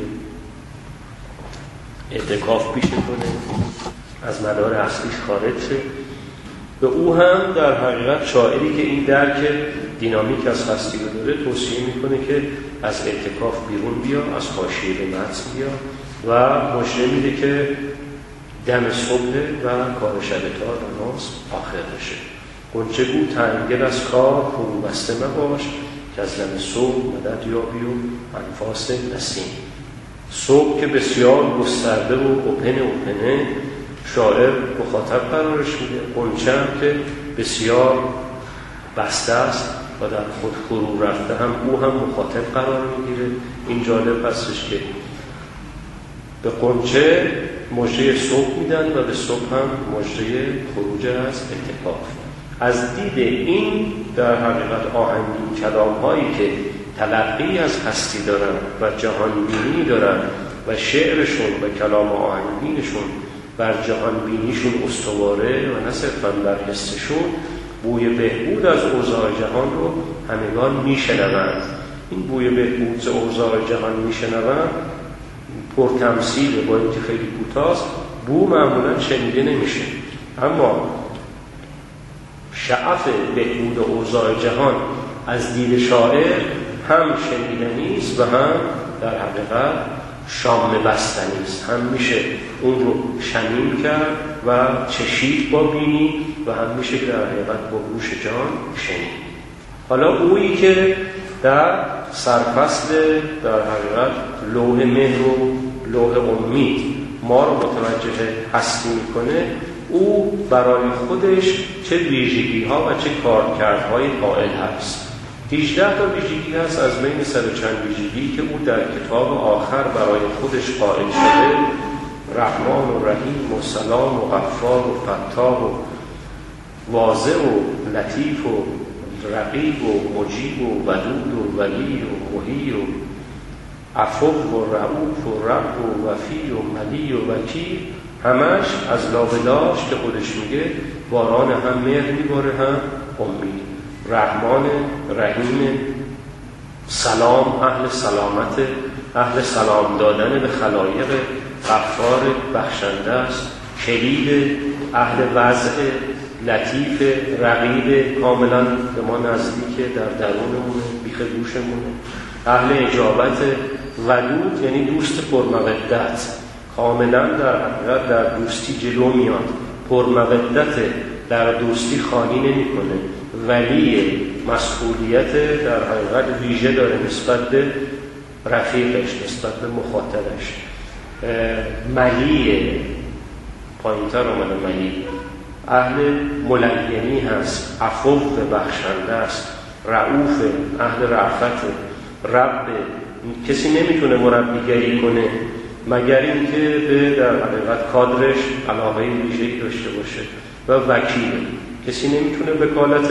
A: اعتکاف پیش کنه، از مدار اصلیش خارج شه. به او هم در حقیقت شاعری که این درک دینامیک از هستی رو داره توصیه میکنه که از اعتکاف بیرون بیا، از حاشیه به متن بیا و مژده میده که دم صبح و کار شب تار و ناز آخر بشه. غنچه گو تنگل از کار فرو بسته مباش، که از دم صبح مدد یابی و انفاس نسیم. صبح که بسیار گسترده و اوپنه شاعر مخاطب قرارش میده. غنچه هم که بسیار بسته است و در خود فرو رفته هم او هم مخاطب قرار میگیره. این جالب هستش که به غنچه مژده صبح میدن و به صبح هم مژده خروج از اعتکاف. از دید این در حقیقت آهنگین کلام هایی که تلقی از هستی دارن و جهانبینی دارن و شعرشون و کلام آهنگینشون بر جهانبینیشون استواره و نه صرفاً بر حسشون، بوی بهبود از اوضاع جهان رو همگان میشنوند. این بوی بهبود از اوضاع جهان میشنوند پرتمثیله، با اینکه خیلی کوتاست، بو معمولاً شنیده نمیشه، اما شعف بهبود اوضاع جهان از دید شاعر هم شنیدنی است و هم در حقیقت شامه بستنی است. هم میشه اون رو شمیم کرد و چشید با بینی و هم میشه در حقیقت با گوش جان شنید. حالا اویی که در سرفصل در حقیقت لوح مهر و لوح امید ما رو متوجه هستی میکنه، او برای خودش چه ویژگی ها و چه کارکردهای قائل هست. 18 تا ویژگی هست از بین 100 و چند ویژگی که او در کتاب آخر برای خودش قائل شده. رحمان و رحیم و سلام و غفار و فتاح و واضع و لطیف و رقیب و مجیب و ودود و ولی و محی و عفو و رعوف و رب و وفی و ملی و وکیل، همش از لابلاش که خودش میگه باران هم مهر میباره هم امید. رحمان، رحیم، سلام، اهل سلامت، اهل سلام دادن به خلایق، غفار، بخشنده است، کلید، اهل وضع، لطیف، رقیب، کاملا به ما نزدیکه، در درونمونه، بیخ گوشمونه، اهل اجابت، ودود یعنی دوست پرمودت، کاملا در حقیقت در دوستی جلو میاد، پرمودت، در دوستی خالی نمی کنه، ولی مسئولیت در حقیقت ویژه داره نسبت به رفیقش، نسبت به مخاطبش. ملیه، پایینتر آمده ملی، اهل ملینی هست، عفو بخشنده است، رعوف، اهل رعفت، رب. کسی نمیتونه مربیگری کنه مگر اینکه به در حقیقت کادرش علاقه ویژه‌ای داشته باشه. و وکیل، کسی نمیتونه وکالت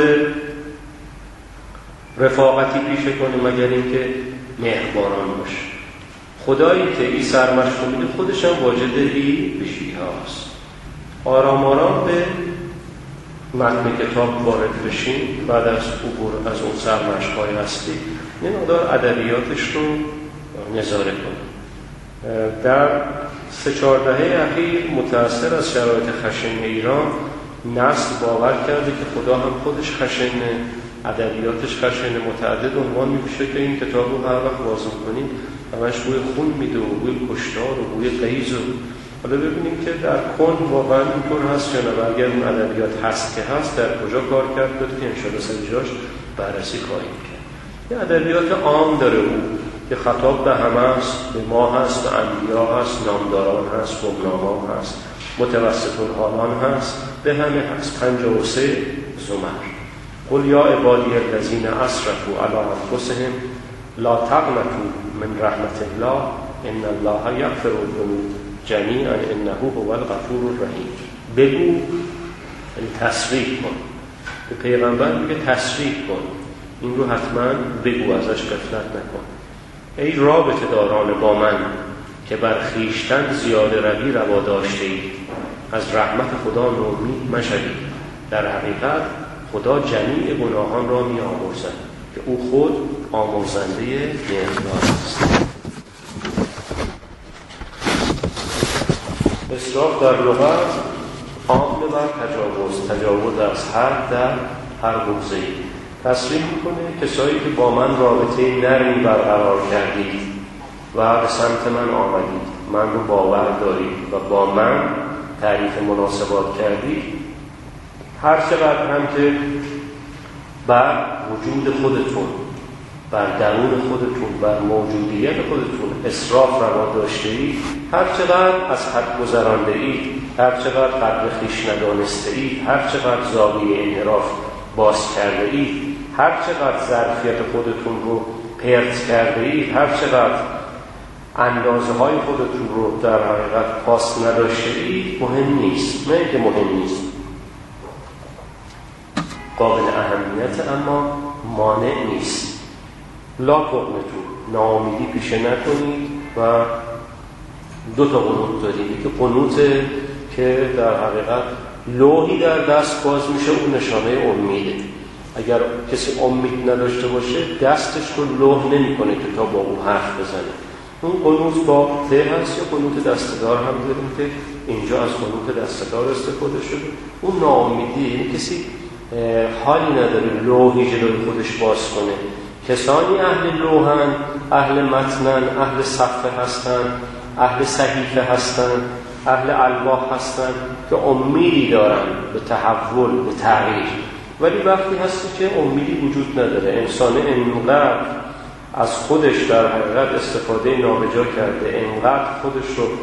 A: رفاقتی پیشه کنه مگر اینکه مهربانان باشه. خدایی که این سرمشق میده خودش هم واجد این بشی هاست. آرام آرام به متن کتاب وارد بشین بعد از عبور از اون سرمشق‌های هستی یه مقدار ادبیاتش رو نظاره کنید. در 3-4 دهه اخیر متأثر از شرایط خشن ایران نسل باور کرده که خدا هم خودش خشنه، ادبیاتش خشنه. متعدد عنوان میشه که این کتاب رو هر وقت باز می‌کنید همش بوی خون میده و بوی کشتار و بوی غیظ. حالا ببینیم که در کن واقعا اینطور هست یا نه، و اگر اون ادبیات هست که هست در کجا کار کرد که انشاءالله سرجاش بررسی خواهیم کرد. یه ادبیات عام داره او که خطاب به همه است، به ما هست، به انبیا هست، نامداران هست، گمنامان هست، متوسط الحالان هست، به همه هست. 53 زمر. قل یا عبادی الذین اسرفوا علی انفسهم لا تقنطوا من رحمت الله ان الله یغفر الذنوب جمیعا انه هو الغفور الرحیم. بگو، تصریح کن. به پیغمبر میگه تصریح کن، این رو حتما بگو، ازش غفلت نکن. ای رابطه داران با من که بر خویشتن زیاده روی روا داشته اید، از رحمت خدا نومید مشوید. در حقیقت خدا جمیع گناهان را می آمرزد که او خود آمرزنده مهربان است. اسراف در لغت عامه بر تجاوز از حد در هر حوزه‌ای. تصریح میکنه کسایی که با من رابطه نرمی برقرار کردید و به سمت من آمدید، من رو باور دارید و با من تعریف مناسبات کردید، هر چقدر هم که بر وجود خودتون، بر درون خودتون، بر موجودیت خودتون اسراف روا داشته اید، هر چقدر از حد گذرانده اید، هر چقدر قدر خویش ندانسته اید، هر چقدر زاویه انحراف باز کرده اید، هر چقدر ظرفیت خودتون رو پرت کرده اید، هر چقدر اندازه های خودتون رو در حقیقت پاس نداشته اید، مهم نیست. نه که مهم نیست، قابل اهمیت اما مانع نیست. لا تقنطوا، ناامیدی پیشه نکنید. و 2 قنوت داریم. یکی قنوته که در حقیقت لوحی در دست باز میشه، اون نشانه امیده. اگر کسی امید نداشته باشه دستش رو لوح نمیکنه که تا با اون حرف بزنه. اون قنوت با ته هست یا قنوت دستدار هم داریم که اینجا از قنوت دستدار استفاده شده. اون ناامیدی، یعنی کسی حالی نداره لوحی جلوی خودش باز کنه. کسانی اهل لوحن، اهل متنن، اهل صفحه هستن، اهل صحیفه هستن، اهل الواح هستن که امیدی دارن به تحول، به تغییر. ولی وقتی هستی که امیدی وجود نداره، انسان انقدر از خودش در حقیقت استفاده نابجا کرده، انقدر خودش رو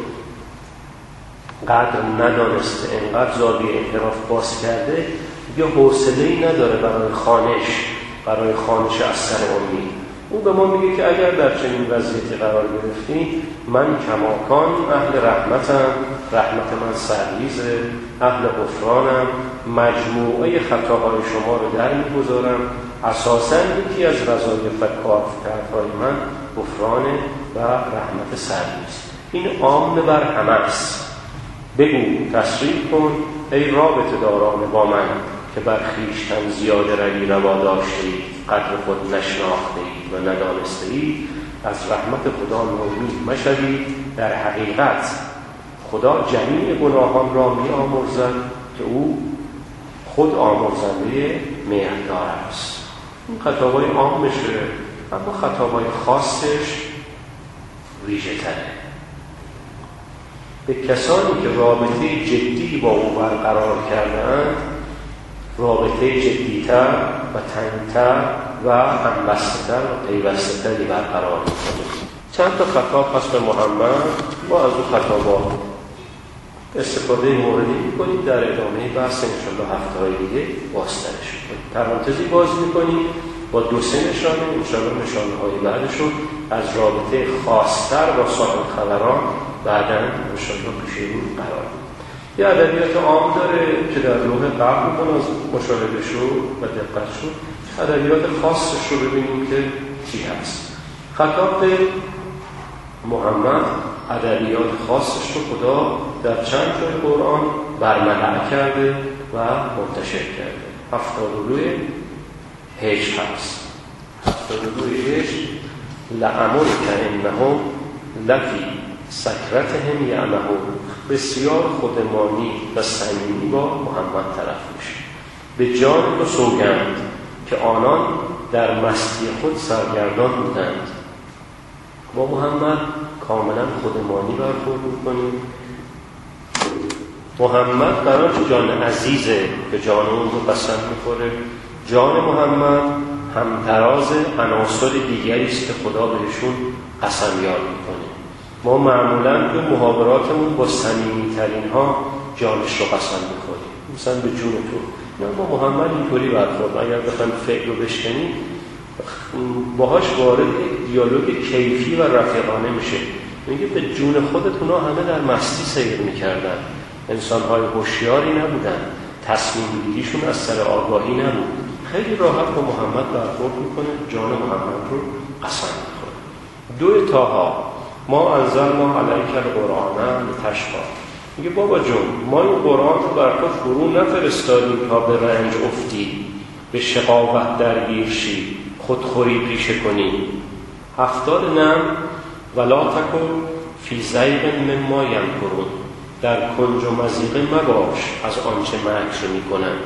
A: قدر ندانسته، انقدر زاویه انحراف باز کرده، دیگه حوصله‌ای نداره برای خانش از سر امید. او به ما میگه که اگر در چنین وضعیتی قرار گرفتیم، من کماکان اهل رحمتم، رحمت من سرریزه، اهل غفرانم، مجموعه خطاهای شما رو در میگذارم. اساساً یکی از وظایف و کارکردهای من غفران و رحمت سرریز. این عام بر همه است. بگو، تصریح کن ای رابطه داران با من که بر خویشتن زیاده روی روا داشته اید، قدر خود نشناخته اید و ندانسته اید، از رحمت خدا نومید مشوید. در حقیقت خدا جمیع گناهان را می آمرزد که او خود آمرزنده مهردار است. این خطابای عامشه، اما خطابای خاصش ویژه تره. به کسانی که رابطه جدی با او برقرار کرده‌اند رابطه جدی‌تر و تنگ‌تر و همبسته‌تر و پیوسته‌تری برقرار می‌کنیم. چند تا خطاب هست به محمد، ما از اون خطابات استفاده موردی می‌کنیم، در ادامه بحث انشاءالله هفته‌های دیگه بازترش می‌کنیم. پرانتزی باز می‌کنیم با 2-3 نشانه، انشاءالله نشانه‌های بعدشون از رابطه خاص‌تر با صاحب خبران بعداً انشاءالله پیش رو قرار می‌دیم. یه ادبیات عام داره که در لوح قبل از مشاهده شو و دقت شو، ادبیات خاصش رو ببینیم که چی هست. خطاب به محمد ادبیات خاصش رو خدا در چند جای قرآن برملا کرده و منتشر کرده. 72 هجر هست. 72 هجر لعمرک انهم لفی سکرتهم یعمهون، بسیار خودمانی و صمیمی با محمد طرف میشه. به جان تو سوگند که آنان در مستی خود سرگردان بودند. با محمد کاملا خودمانی برخورد میکنیم. محمد قرار جان عزیزه، به جان اون رو قسم میخوره. جان محمد همتراز عناصر دیگری است که خدا بهشون قسم یاد میکنه. ما معمولاً تو محاوراتمون با صمیمی‌ترین ها جانش رو قسم می‌خوریم، مثلا به جون تو. نه، با محمد اینطوری برخورد. اگر بخوایم فعل رو بشکنیم باهاش وارد دیالوگ کیفی و رفیقانه میشه. میگه به جون خودتون همه در مستی سیر می‌کردن، انسان‌های هوشیاری نبودن، تصمیم گیریشون از سر آگاهی نبود. خیلی راحت با محمد برخورد می‌کنه، جان محمد رو قسم می‌خوره. 2 طه ما انزلنا علیک القرآن لتشقی. میگه بابا جون، ما این قرآن رو بر تو فرو نفرستادیم تا به رنج افتی، به شقاوت درگیر شی، خودخوری پیشه کنی. 70 نم ولا تکن فی ضیق مما یمکرون، در کنج و مضیقه مباش از آنچه مکر میکنند.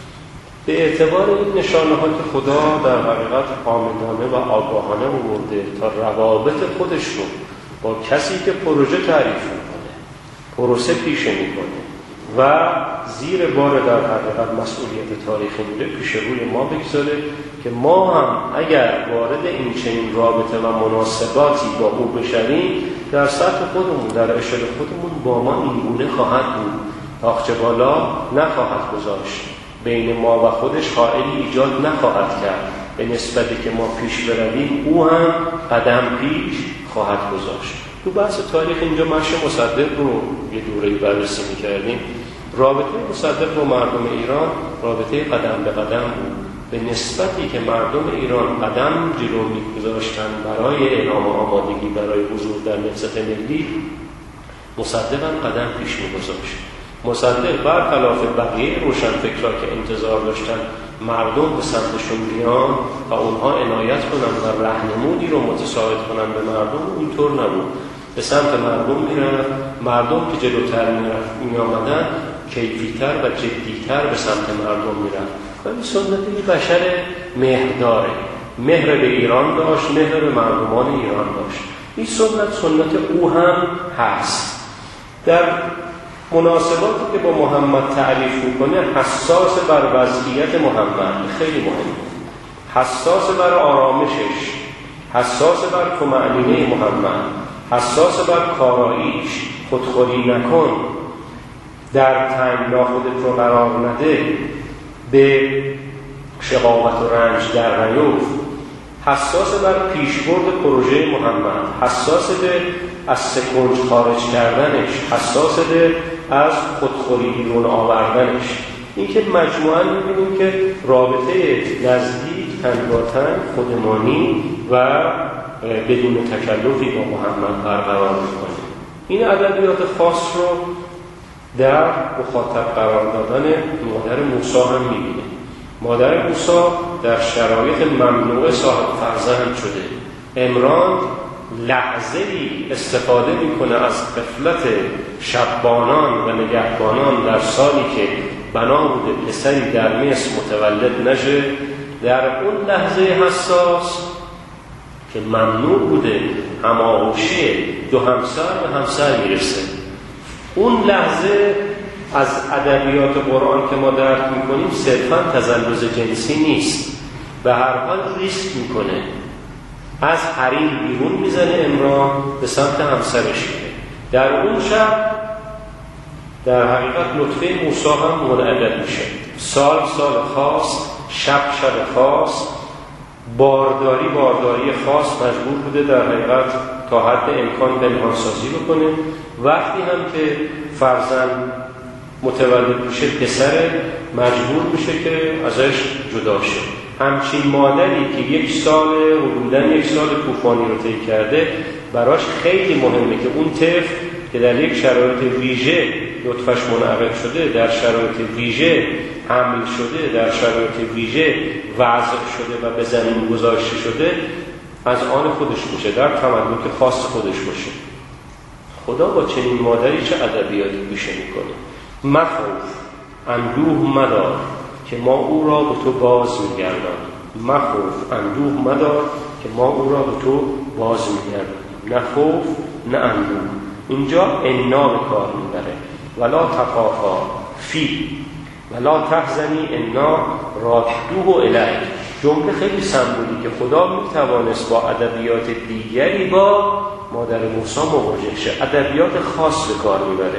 A: به اعتبار این نشانه ها که خدا در حقیقت آمدانه و آگاهانه آورده تا روابط خودش رو با کسی که پروژه تعریف میکنه، پروسه پیشه میکنه و زیر بار در حقیقت مسئولیت تاریخی میره، پیش روی ما بگذاره که ما هم اگر وارد این چنین رابطه و مناسباتی با او بشویم، در سطح خودمون، در اشل خودمون با ما اینگونه خواهد بود، تاقچه بالا نخواهد گذاشت، بین ما و خودش حائلی ایجاد نخواهد کرد. به نسبتی که ما پیش برویم او هم قدم پیش خواهد گذاشت. تو بحث تاریخ اینجا مشی مصدق رو یه دوره‌ای بررسی می‌کردیم. رابطه مصدق با مردم ایران رابطه قدم به قدم بود. به نسبتی که مردم ایران قدم جلو می‌گذاشتن برای اعلام آمادگی برای حضور در نهضت ملی، مصدق هم قدم پیش می‌گذاشت. مصدق برخلاف بقیه روشنفکرا که انتظار داشتن مردم به سمتشون بیان تا اونها عنایت کنن و راهنمودی رو متساعد کنن به مردم، اینطور نبود. به سمت مردم میرن، مردم که جلوتر میآمدن کیفی‌تر و جدی‌تر به سمت مردم میرن. این سنتی بشر مهرداره، مهر به ایران داشت، مهر به مردمان ایران داشت. این سنت او هم هست. در مناسباتی که با محمد تعریف میکنه حساس بر وضعیت محمد، خیلی مهمه، حساس بر آرامشش، حساس بر طمأنینه محمد، حساس بر کاراییش، خودخوری نکن، در تنگنا خودت رو قرار نده، به شقاوت و رنج در نیفت، حساس بر پیشبرد پروژه محمد، حساس به از سکنج خارج کردنش، حساس به از خودخوری بیرون آوردنش. این که مجموعاً می‌بینیم که رابطه نزدیک، تنگاتن، خودمانی و بدون تکلفی با محمد برقرار می‌کنه. این ادبیات خاص رو در مخاطب قرار دادن مادر موسی هم می‌بینه. مادر موسی در شرایط ممنوع صاحب فرزند شده. عمران لحظه‌ای استفاده میکنه از غفلت شبانان و نگهبانان در سالی که بنا بوده پسری در مصر متولد نشه، در اون لحظه حساس که ممنوع بوده هماغوشی 2 همسر به همسر میرسه، اون لحظه از ادبیات قرآن که ما درک میکنیم صرفا تزلز جنسی نیست، به هر حال ریسک میکنه، از حریم بیرون میزنه امران به سمت همسرش میره. در اون شب در حقیقت نطفه موسی هم منعقد میشه. سال خاص، شب خاص، بارداری خاص، مجبور بوده در حقیقت تا حد امکان پنهانسازی بکنه. وقتی هم که فرزند متولد میشه پسر، مجبور میشه که ازش جدا شه. همچین مادری که حدوداً یک سال طوفانی رو طی کرده، براش خیلی مهمه که اون طفل که در یک شرایط ویژه نطفه‌اش منعقد شده، در شرایط ویژه حمل شده، در شرایط ویژه وضع شده و به زمین گذاشته شده، از آن خودش باشه، در تملک خاص خودش باشه. خدا با چنین مادری چه ادبیاتی پیشه میکنه؟ مخوف، اندوه مدار که ما او را به تو باز میگردانیم. مخوف، اندوه مدار که ما او را به تو باز میگردانیم. نه خوف نه اندوه. اینجا انا به کار میبره. ولا تخافا فی ولا تحزنی انا رادوه الیک. جمله خیلی سمبولی که خدا میتوانست با ادبیات دیگری با مادر موسی مواجه شه. ادبیات خاص به کار میبره.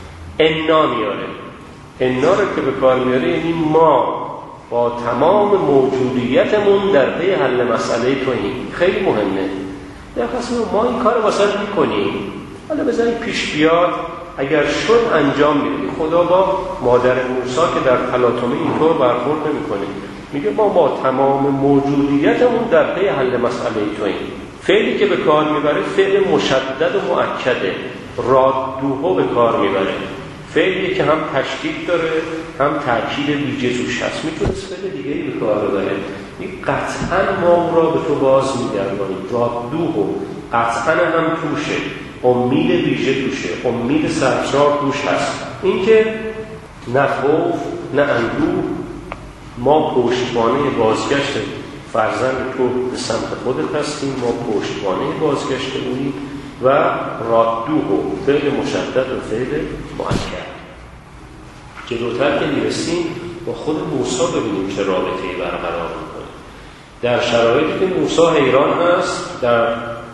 A: انا میاره. انا رو که به کار میاره یعنی ما با تمام موجودیتمون در پی حل مسئله توییم. خیلی مهمه. در قسم ما این کار واسه میکنیم، حالا بذارید پیش بیاد، اگر شد انجام میدیم. خدا با مادر موسی که در تلاطمه اینطور برخورد نمیکنه، میگه ما با تمام موجودیتمون در پی حل مسئله توییم. فعلی که به کار میبره فعل مشدد و مؤکده، رادوه به کار میبره. فعلی که هم تشدید داره هم تأکید ویژه توش هست. میتونه فعل دیگه‌ای به کار ببره. این قطعا ما او را به تو باز میگردانیم. رادوه قطعا هم توشه، امید ویژه توشه، امید سرشار توش هست. این که نه خوف نه اندوه، ما پشتوانه بازگشت فرزند تو به سمت خودت هستیم، ما پشتوانه بازگشت اونی. و رادوه فعل مشدد و فعل مؤکد. جلوتر که میرسیم با خود موسی ببینیم چه رابطه‌ای برقرار می‌کنه. در شرایطی که موسی حیران هست، در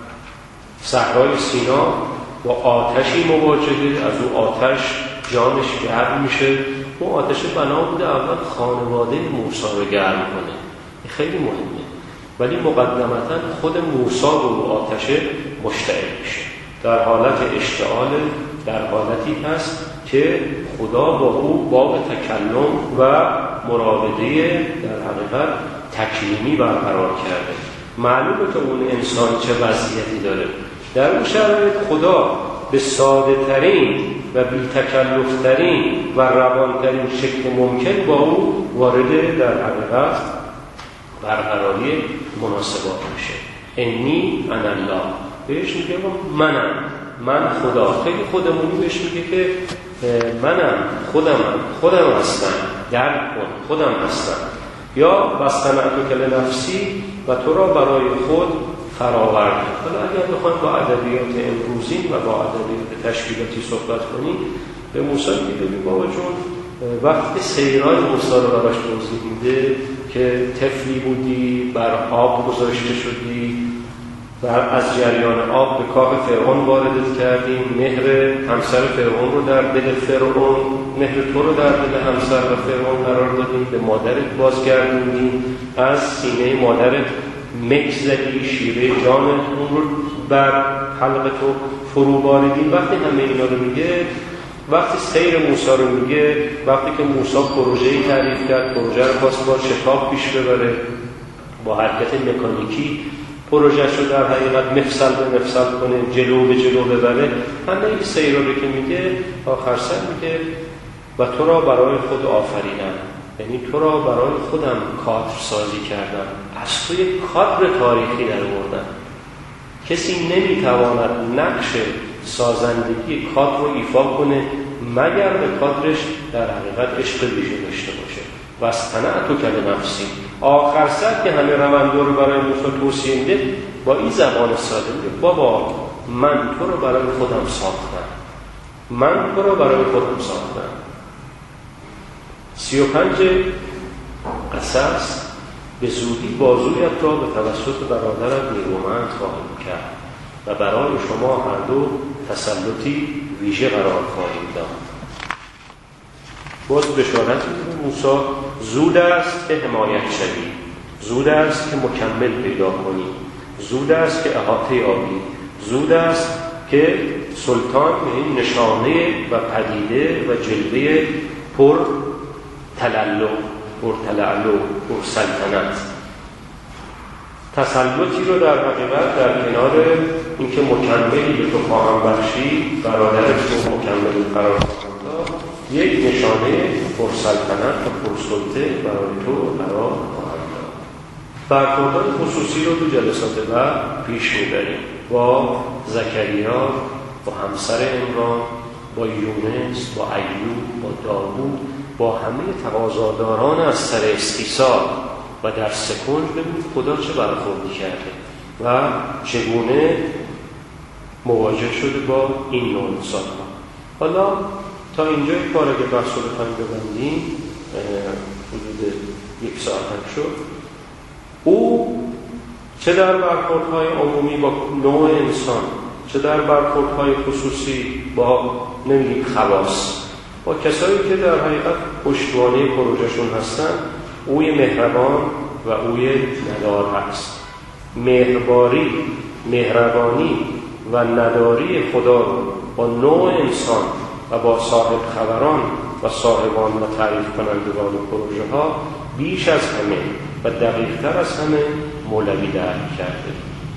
A: صحرای سینا با آتشی مواجهه، از او آتش جانش گرم میشه. اون آتش بنا بوده اول خانواده موسی رو گرم کنه. این خیلی مهمه. ولی مقدمتا خود موسی رو آتش مشتعل میشه. در حالت اشتعال، در حالتی هست که خدا با او باب تکلم و مراوده در حقیقت تکلیمی برقرار کرده. معلومه که اون انسان چه وضعیتی داره. در اون شرایط خدا به ساده ترین و بی تکلف ترین و روان ترین شکل ممکن با او وارد در حقیقت برقراری مناسبات میشه. انی انا الله، بهش میگه من خدا. خیلی خودمونی بهش میگه که منم، خودم هستم، درک کن، خودم هستم. یا واصطنعتک لنفسی، و تو را برای خود فراوردم. حالا اگر بخوایم با ادبیات امروزی و با ادبیات تشکیلاتی صحبت کنیم، به موسی میگه بابا جون، وقتی سیرای موسی رو براش توضیح میده که طفلی بودی، بر آب گذاشته شدی و از جریان آب به کاخ فرعون واردت کردیم، مهر همسر فرعون رو در دل فرعون، مهر تو رو در دل همسر و فرعون قرار دادیم، به مادرت بازگردوندیم، از سینه مادرت مک زدی، شیره جان اون رو بر حلق تو فرو باریدیم. وقتی همه اینا رو میگه، وقتی سیر موسی رو میگه، وقتی که موسی پروژه‌ای تعریف کرد، پروژه رو خواست با شتاب پیش ببره، با حرکت مکانیکی پروژه‌اش رو در حقیقت مفصل به مفصل کنه، جلو به جلو ببره، همه این سیر رو که میگه، آخر سر میگه و تو را برای خود آفریدم، یعنی تو را برای خودم کادر سازی کردم، از تو یک کادر تاریخی در آوردم. کسی نمیتواند نقش سازندگی کادر رو ایفا کنه مگر به کادرش در حقیقت عشق ویژه داشته باشه. واصطنعتک لنفسی. آخر سر که همه روندو رو برای موسی توصیه میده، با این زبان ساده میگه بابا من تو رو برای خودم ساختم، من تو رو برای خودم ساختم. 35 قصص به زودی بازویت را به توسط برادرت نیرومند خواهیم کرد و برای شما هر دو تسلطی ویژه قرار خواهیم داد. باز بشارت می‌ده موسی زود است که حمایت شوی، زود است که مکمل پیدا کنی، زود است که احاطه یابی، زود است که سلطان به این نشانه و پدیده و جلوه پر تلالو، پر سلطنت، تسلطی رو در حقیقت در کنار اینکه مکملی به تو خواهم بخشی، برادرت رو مکمل قرار خواهم داد، یک نشانه پر سلطنت و پر سلطه برای تو قرار خواهم داد. برخوردهای خصوصی رو تو جلسات بعد پیش میبریم با زکریا، با همسر عمران، با یونس، با ایوب، با داوود، با همه تقاضاداران از سر استیصال و در سکون ببینید خدا چه برخوردی کرده و چگونه مواجه شده با این نوع انسان‌ها. حالا تا اینجا کار اگه بحث رو بخواهیم ببندیم، حدود 1 ساعت هم شد. او چه در برخوردهای عمومی با نوع انسان، چه در برخوردهای خصوصی با نمیگیم خواص، با کسایی که در حقیقت پشتوانه پروژهشون هستن، اوی مهربان و اوی ندار هست. مهربانی و نداری خدا رو با نوع انسان و با صاحب خبران و صاحبان و تعریف کنندگان پروژه ها بیش از همه و دقیق‌تر از همه مولوی درک کرده.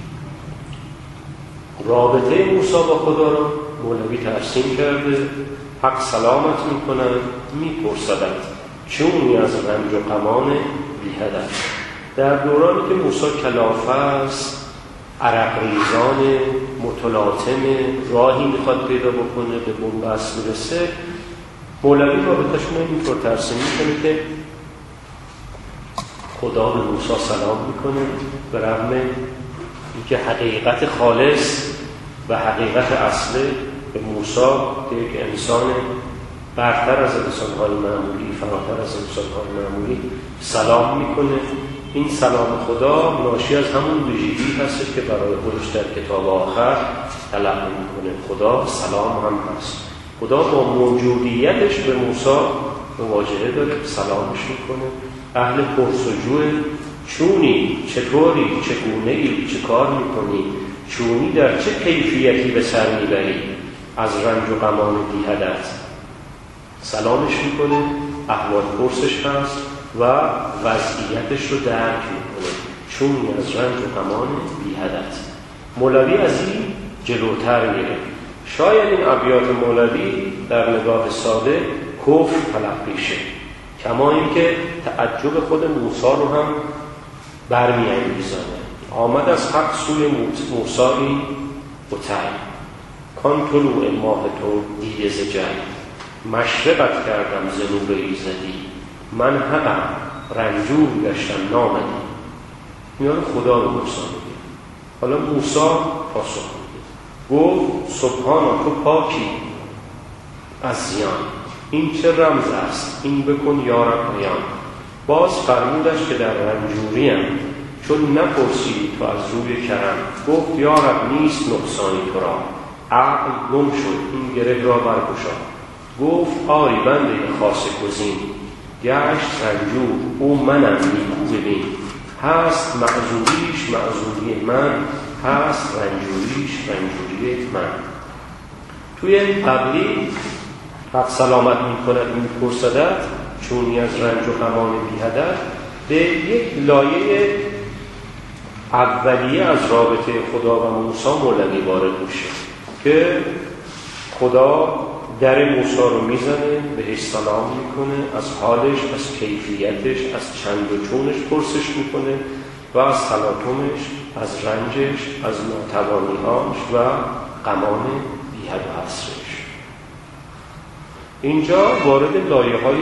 A: رابطه موسی با خدا رو مولوی ترسیم کرده. حق سلامت میکنند، میپرسدند چونی از رنج و غمان بی هدف. در دورانی که موسی کلافه است، عرق ریزان، متلاطم، راهی میخواد پیدا بکنه، به بنبست میرسه، مولوی رابطه‌شون اینطور ترسیم میکنه که خدا به موسی سلام میکنه به رغم اینکه حقیقت خالص و حقیقت اصله به موسی که یک انسان برتر از انسان‌های معمولی، فراتر از انسان‌های معمولی سلام میکنه. این سلام خدا ناشی از همون ویژگی هست که برای خودش در کتاب آخر تلقی میکنه. خدا سلام هم هست. خدا با موجودیتش به موسی مواجهه داره، سلامش میکنه. اهل پرسجوه، چونی، چطوری، چگونه‌ای، چه کار میکنی، چونی در چه کیفیتی به سر میبری از رنج و غمان بی هدف. سلامش میکنه، احوال پرسش هست و وضعیتش رو درک میکنه، چونی از رنج و غمان بی هدف. مولوی از این جلوتر میره. شاید این ابیات مولوی در نگاه ساده کفر تلقی شه، کما اینکه تعجب خود موسی رو هم برمی‌انگیزانه. آمد از حق سوی موسی بتر، کان طلوع ماه تو دیده ز جنگ، مشرقت کردم ز نور ایزدی، من حقم رنجور گشتم نامدی. میان خدا به موسی میگه. حالا موسی پاسخ میده، گفت سبحانا تو پاکی از زیان، این چه رمز است، این بکن یا رب بیان. باز فرمودش که در رنجوریم، چون نپرسید تو از روی کرم. گفت یا رب نیست نقصانی تو را، عقل گم شد این گره را برگشا. گفت آری بنده خاص گزین، گشت رنجور او منم نیکو ببین. هست معذوریش معذوری من، هست رنجوریش رنجوری من. توی قبلی حق سلامت میکند میپرسدت چونی از رنج و غمان بی هدف، به یک لایه اولیه از رابطه خدا و موسی مولوی وارد میشه که خدا در موسی رو میزنه، بهش سلام میکنه، از حالش، از کیفیتش، از چند و چونش پرسش میکنه و از تلاطمش، از رنجش، از ناتوانی‌هاش و غمان بی حد و حصرش. اینجا وارد لایه‌های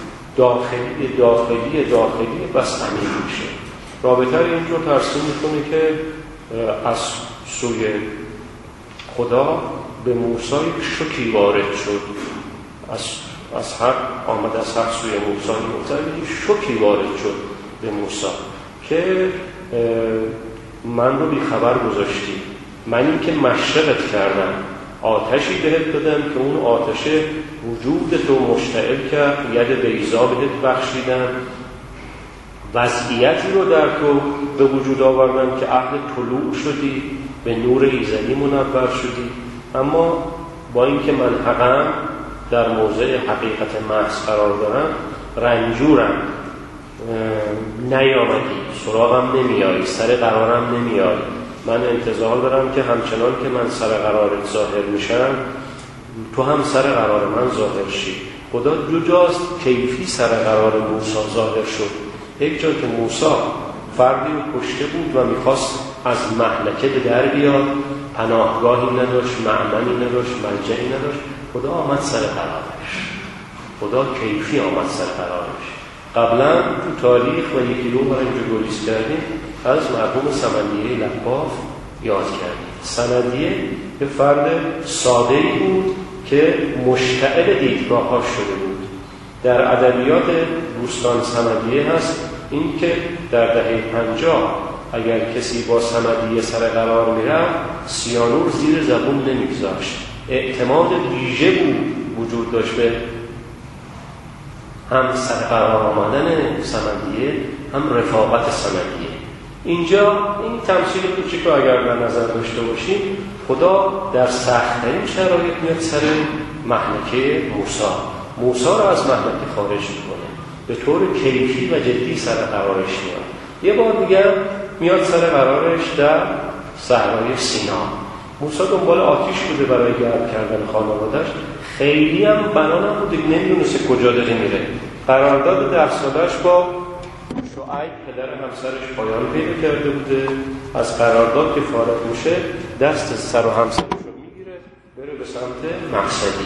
A: داخلی بس عمیق میشه. رابطه رو اینجور ترسیم میکنه که از سوی خدا به موسی شوکی وارد شد، از از حق آمد، از حق سوی موسی مختلف شوکی وارد شد به موسی که من رو بیخبر گذاشتی، من این که مشرقت کردم، آتشی بهت دادم که اون آتش وجود تو مشتعل کرد، ید بیضا بهت بخشیدم، وضعیتی رو در تو به وجود آوردم که اهل طلوع شدی، به نور ایزدی منور شدی. اما با اینکه من حقم، در موضع حقیقت محض قرار دارم، رنجورم، نیامدی، سراغم نمیایی، سر قرارم نمیایی. من انتظار دارم که همچنان که من سر قرارت ظاهر میشم، تو هم سر قرار من ظاهر شی. خدا جاست کیفی سر قرار موسی ظاهر شد. یک جا که موسی فردی رو کشته بود و میخواست از مهلکه به در بیاد، پناهگاهی نداشت، مأمنی نداشت، ملجئی نداشت، خدا آمد سر قرارش. خدا کیفی آمد سر قرارش. قبلا تو تاریخ و یکی رو برای اینجا گریز کردیم، از مرحوم سمندیه لباف یاد کردیم. سمندیه یه فرد ساده‌ای بود که مشتعل دیدگاه‌هاش شده بود. در ادبیات بوستان سمندیه هست این که در دهه 50 اگر کسی با سمندیه سر قرار میرفت، سیانور زیر زبون نمیگذاشت. اعتماد ویژه بود وجود داشت به هم سر قرار آمدن سمندیه، هم رفاقت سمندیه. اینجا این تمثیل کوچیک رو اگر در نظر داشته باشیم، خدا در سخت‌ترین شرایط میاد سر مهلکه موسی رو از مهلکه خارج میکنه، به طور کیفی و جدی سر قرارش میاد. یه بار دیگه میاد سر قرارش در صحرای سینا. موسی دنبال آتیش بوده برای گرم کردن خانواده‌اش، خیلی هم بنا نبوده، نمیدونسته کجا داره میره. قرارداد 10 سالش با شعیب پدر همسرش پایان پیدا کرده بوده. از قرارداد که فارغ میشه، دست سر و همسرش رو میگیره، بره به سمت مقصدی،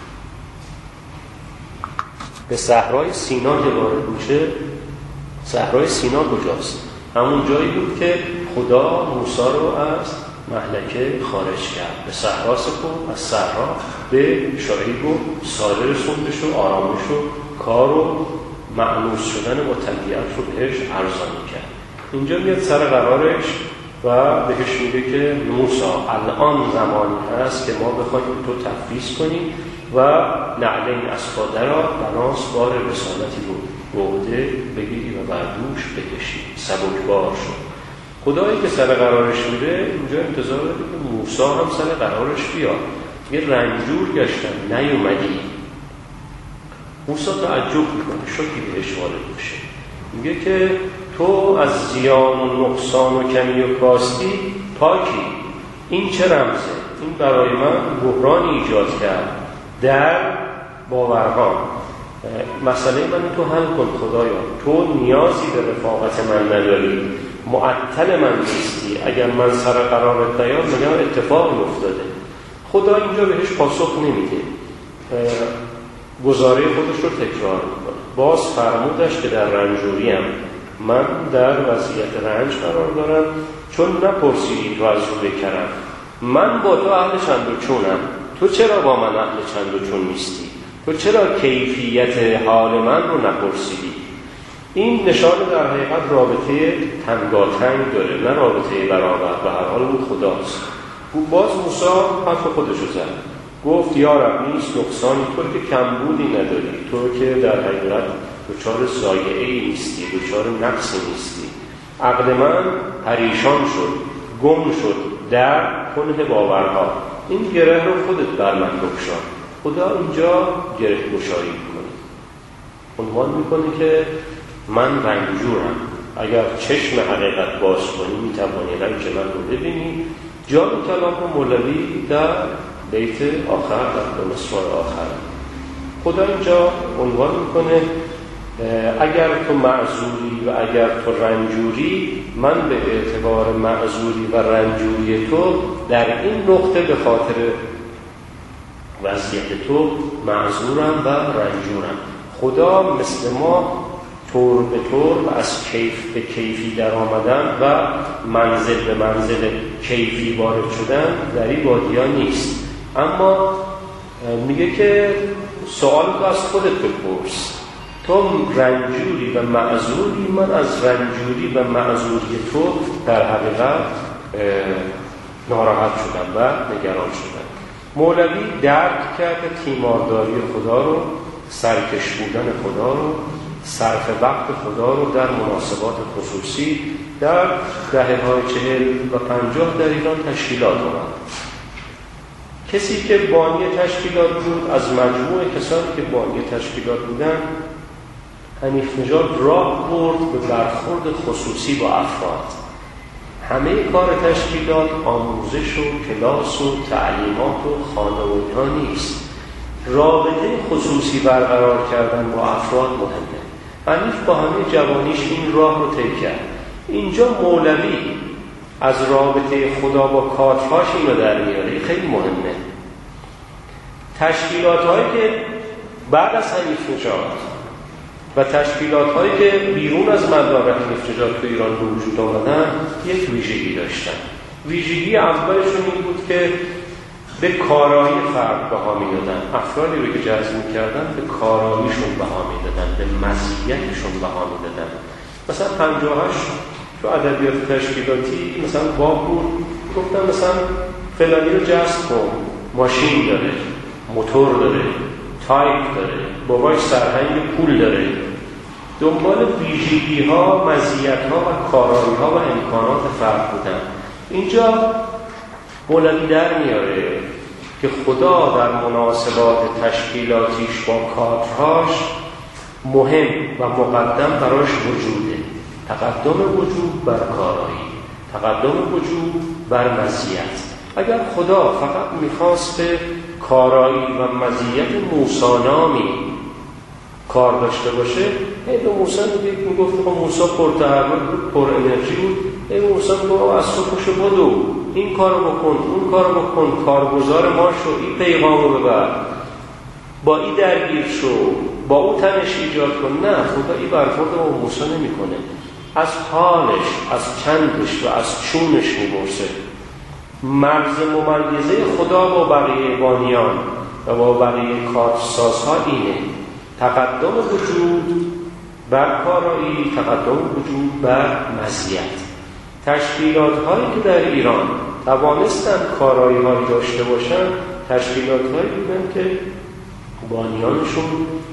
A: به صحرای سینا که وارد میشه. صحرای سینا کجاست؟ همون جایی بود که خدا موسی رو از مهلکه خارج کرد، به صحرا سپرد، از صحرا به شعیب و ساره رسوندش و آرامش و کار و مأنوس شدن با طبیعت رو بهش ارزانی کرد. اینجا میاد سر قرارش و بهش میگه که موسی الان زمانی هست که ما بخوایم تو تفویض کنیم و نعلین اسفاده را بناس بار رسالتی بود گوده بگیری و بردوش بکشی. سبکبار شد. خدایی که سر قرارش میره، اینجا انتظار داره که موسی هم سر قرارش بیاد. یه رنجور گشتن، نیومدی. موسی تعجب میکنه، شوکی بهش وارد میشه، میگه که تو از زیان و نقصان و کمی و کاستی پاکی. این چه رمزه؟ این برای من بحرانی ایجاد کرد در باورها. مسئله من تو حل کن خدایا، تو نیازی به رفاقت من نداری، معطل من نیستی. اگر من سر قرارت نیام میگم اتفاقی افتاده. خدا اینجا بهش پاسخ نمیده، گزاره خودش رو تکرار میکنه. باز فرمودش که در رنجوریم، من در وضعیت رنج قرار دارم، چون نپرسیدی تو از رو بکرم. من با تو اهل چند و چونم، تو چرا با من اهل چند و چون نیستی؟ تو چرا کیفیت حال من رو نپرسیدی؟ این نشان در حقیقت رابطه تنگاتنگ داره، نه رابطه برابر. به هر حال اون خداست. باز موسی حرف خودش رو زد، گفت یا رب نیست نقصانی، تو که کمبودی نداری، تو که در حقیقت دچار ضایعه‌ای نیستی، دچار نقصی نیستی. عقل من پریشان شد، گم شد در کنه باورها. این گره رو خودت بر من بگشا. خدا اینجا گره گشایی میکنه، عنوان میکنه که من رنجورم. اگر چشم حقیقت باز کنی میتوانی رنج من رو ببینی. جان کلام مولوی در بیت آخر، در مصرع آخر، خدا اینجا عنوان میکنه اگر تو معذوری و اگر تو رنجوری، من به اعتبار معذوری و رنجوری تو در این نقطه به خاطر وضعیت تو معذورم و رنجورم. خدا مثل ما طور به طور و از کیف به کیفی در آمدن و منزل به منزل کیفی وارد شدن در این وادی‌ها نیست. اما میگه که سوال تو از خودت بپرس، تو رنجوری و معذوری، من از رنجوری و معذوری تو در حقیقت ناراحت شدم و نگران شدم. مولوی درک کرده تیمارداری خدا رو، سرکش بودن خدا رو، صرف وقت خدا رو در مناسبات خصوصی در دهه‌های 40 و 50 در ایران تشکیلات آمد. کسی که بانی تشکیلات بود، از مجموع کسانی که بانی تشکیلات بودن، حنیف نژاد راه برد به برخورد خصوصی با افراد. همه کار تشکیلات آموزش و کلاس و تعلیمات و خانوادگی نیست. رابطه خصوصی برقرار کردن با افراد مهمه. حنیف با همه جوانیش این راه رو طی کرد. اینجا مولوی از رابطه خدا با کادرهاش اینو در میاره، خیلی مهمه. تشکیلات‌هایی که بعد از حنیف نژاد و تشکیلات‌هایی که بیرون از مدار حنیف نژاد تو ایران به وجود آمدن یک ویژگی داشتن. ویژگی اولشون این بود که به کارایی فرد بها میدادن. افرادی رو که جذب می‌کردن به کاراییشون بها میدادن، به مزیتشون بها میدادن. مثلا 58 تو ادبیات تشکیلاتی مثلا باب بود، گفتن مثلا فلانی رو جذب کن، ماشین داره، موتور داره، تایپ داره، باباش سرهنگ پول داره. دنبال ویژگی‌ها، مزیت‌ها و کارایی‌ها و امکانات فرد بودن. اینجا مولوی در میاره که خدا در مناسبات تشکیلاتیش با کادرهاش مهم و مقدم براش وجوده. تقدم وجود بر کارایی، تقدم وجود بر مزیت. اگر خدا فقط میخواست به کارایی و مزیت موسی نامی کار داشته باشه، به موسی میگفت خب موسی پرتحرک بود، پر انرژی بود، موسی میگفت از تو پشو بدو، این کارو بکن، اون کارو بکن، کارگزار ما شو، این پیغامو ببر، با این درگیر شو، با اون تنش ایجاد کن. نه، خدا این برخورد با موسی نمیکنه. از حالش، از چندش و از چونش میپرسه. مرز ممیزه خدا با بقیه بانیان و با بقیه کارسازها اینه: تقدم وجود بر کارایی، تقدم وجود بر مزیت. تشکیلات هایی که در ایران توانستند کارایی هایی داشته باشند، تشکیلات هایی بودن که بانیانشون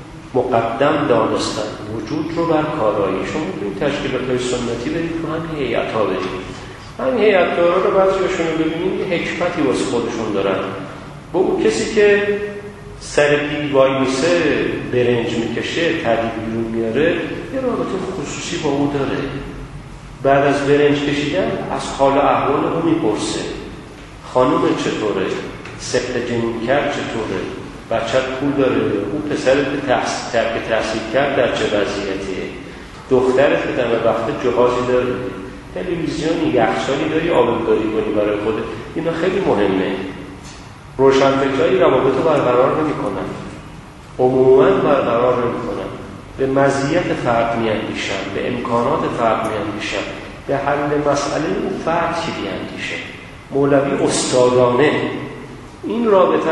A: مقدم دانستند وجود رو بر کارایی. شما این تشکیلات های سنتی برید تو همین هیئت ها برید، همین هیئت ها رو بعضیشون رو ببینید، یه حکمتی واسه خودشون دارن. با اون کسی که سر دیوای میسه برنج میکشه، تدی بیرون میاره، یه رابطه خصوصی با اون داره. بعد از برنج کشیدن از حال احوال اون میپرسه: خانوم چطوره؟ سقط جنین کرد چطوره؟ بچت پول داره؟ اون پسر که تحصیل کرد در چه وضعیتیه؟ دخترت که دم وقت جهازی داره؟ تلویزیونی، یخچالی داری آبداری کنی برای خودت؟ اینا خیلی مهمه. روشنفکرایی روابط رو برقرار نمی‌کنن، عموماً برقرار نمی‌کنن. به مزیت فرد می‌اندیشن، به امکانات فرد می‌اندیشن، به حل مسئله اون فرد چی بیاندیشه. مولوی استادانه این رابطه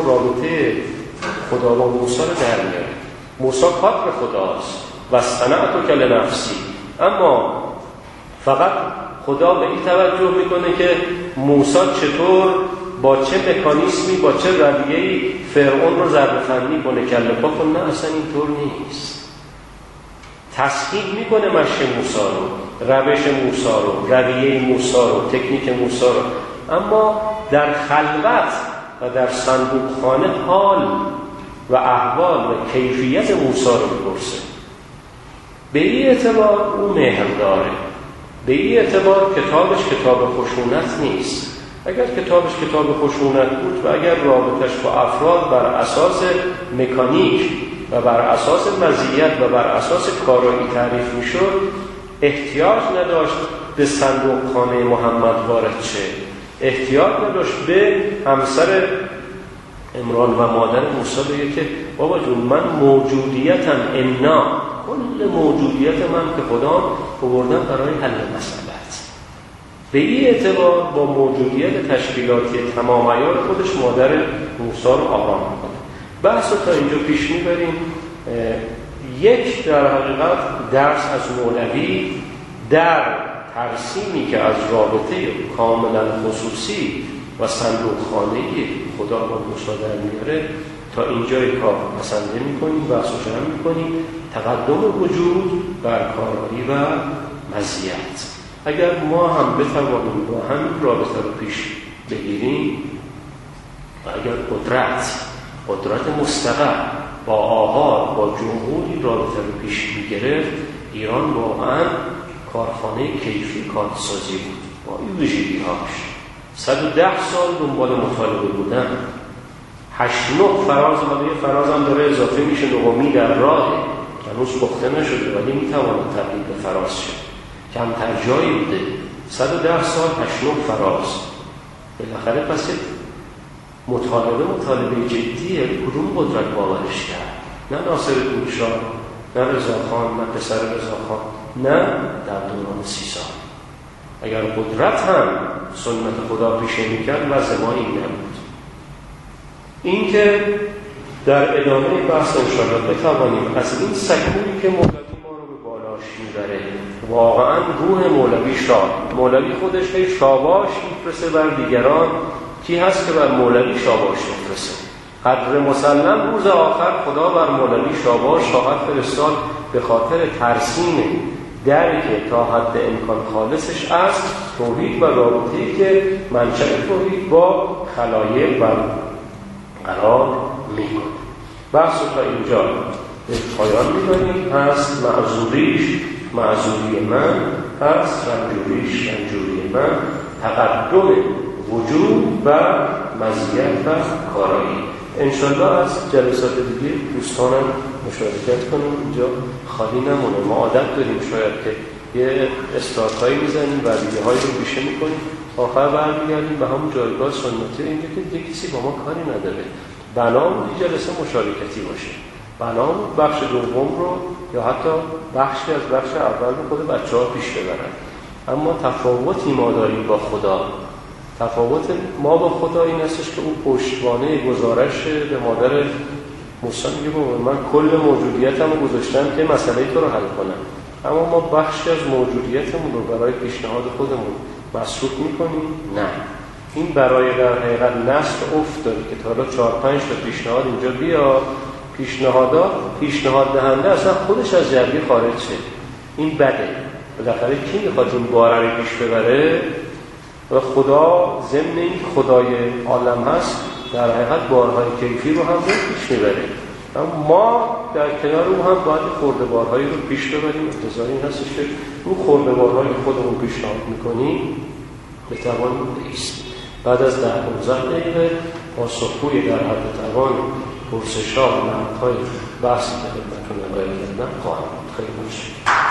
A: خدا با موسی رو در میاره. موسی کادر خداست و صنعتک لنفسی، اما فقط خدا به این توجه میکنه که موسی چطور با چه مکانیسمی، با چه رویه‌ای فرعون رو ضربه فنی کنه، کله پا کنه. نه، اصلا اینطور نیست. تصحیح میکنه مشی موسی رو، روش موسی رو، رویه موسی رو، تکنیک موسی رو، اما در خلوت و در صندوق خانه حال و احوال و کیفیت موسی رو میپرسه. به این اعتبار او مهر داره. به این اعتبار کتابش کتاب خشونت نیست. اگر کتابش کتاب خشونت بود و اگر رابطش با افراد بر اساس مکانیک و بر اساس مزیت و بر اساس کارایی تعریف میشد، احتیاج نداشت به صندوق خانه محمد وارد شه، احتیاج نداشت به همسر عمران و مادر موسی بگه که بابا جون من موجودیتم، کل موجودیت من که خدا آوردن برای حل مسئله است. به این اعتبار با موجودیت تشکیلاتی تمام عیار خودش مادر موسی رو آرام میکنه. بحث رو تا اینجا پیش میبریم. یک در حقیقت درس از مولوی در ترسیمی که از رابطه کاملا خصوصی و صندوق خانه‌ای خدا با موسی در میاره تا اینجای کار بسنده میکنیم، بحث رو جمع میکنیم. تقدم وجود بر کارایی و مزیت. اگر ما هم بتوانیم با همین رابطه رو پیش بگیریم و اگر قدرت مستقر با آقا با جمهوری رابطه رو پیش میگرفت، ایران واقعا کارخانه کیفی کارسازی بود با این ویژگی‌هاش. 110 سال دنبال مطالبه بودن. 8-9 فراز ماده فراز هم داره اضافه میشه، نهمی در راه هنوز پخته نشده ولی میتواند تبدیل به فراز شد. کمتر جایی بوده. 110 سال 8-9 فراز. بالاخره پس مطالبه جدیه. کدوم قدرت باورش کرد؟ نه ناصرالدین شاه، نه رضاخان، نه پسر رضاخان، نه در دوران 30 سال. اگر قدرت هم سنت خدا پیشه میکرد وضع ما این نبود. این که در ادامه بحث انشاءالله بتوانیم از این سکویی که مولوی ما رو به بالاش میبره، واقعا روح مولوی شاد، مولوی خودش هی شاباش میفرسه بر دیگران. کی هست که بر مولوی شاباش میفرسه؟ قدر مسلم روز آخر خدا بر مولوی شاباش خواهد فرستاد به خاطر ترسیم دری که تا حد امکان خالصش است، توحید و رابطه‌ای که منشأ توحید با خلایق قرار میکنه. بحث رو تا اینجا به پایان میبریم. هست معذوری من، هست رنجوری من، تقدم وجود و مزیت و کارایی. انشالله از جلسات دیگه دوستانم مشارکت کنیم. اینجا خالی نمونه. ما عادت داریم شاید که یه استارتایی میزنیم و ویدیوهایی رو بیشه میکنیم، آخر برمیگردیم به همون جایگاه سنتی. اینجا که دیگه کسی با ما کاری نداره. بنامون این جلسه مشارکتی باشه. بنامون بخش دوم رو یا حتی بخشی از بخش اول رو خود بچه‌ها پیش ببرن. اما تفاوتی ما داریم با خدا. تفاوت ما با خدا این هستش که اون پشتوانه گزارش به مادر موسی میگه من کل موجودیتم رو گذاشتم که مسئله تو رو حل کنم، اما ما بخشی از موجودیتمون رو برای پیشنهاد خودمون مصروف میکنیم. نه، این برای در حقیقت نسل افت داری که تا حالا 4-5 تا پیشنهاد اینجا بیا، پیشنهاد دهنده اصلا خودش از جریه خارج شه. این بده. بالاخره کی میخواد این باره رو پیش ببره؟ و خدا ضمن این خدای عالم هست در حقیقت بارهای کیفی رو هم پیش میبره. اما ما در کنار اون هم باید خورده بارهایی رو پیش ببریم. انتظار این هستش که اون خورده بارهایی که خودمون پیشنهاد میکنیم بتوانیم بایستیم. بعد از 10-15 دقیقه پاسخگوی در حد توان پرسش‌ها و نقدهای بحثی که خدمتتون ارائه کردم خواهم بود. خیلی ممنون.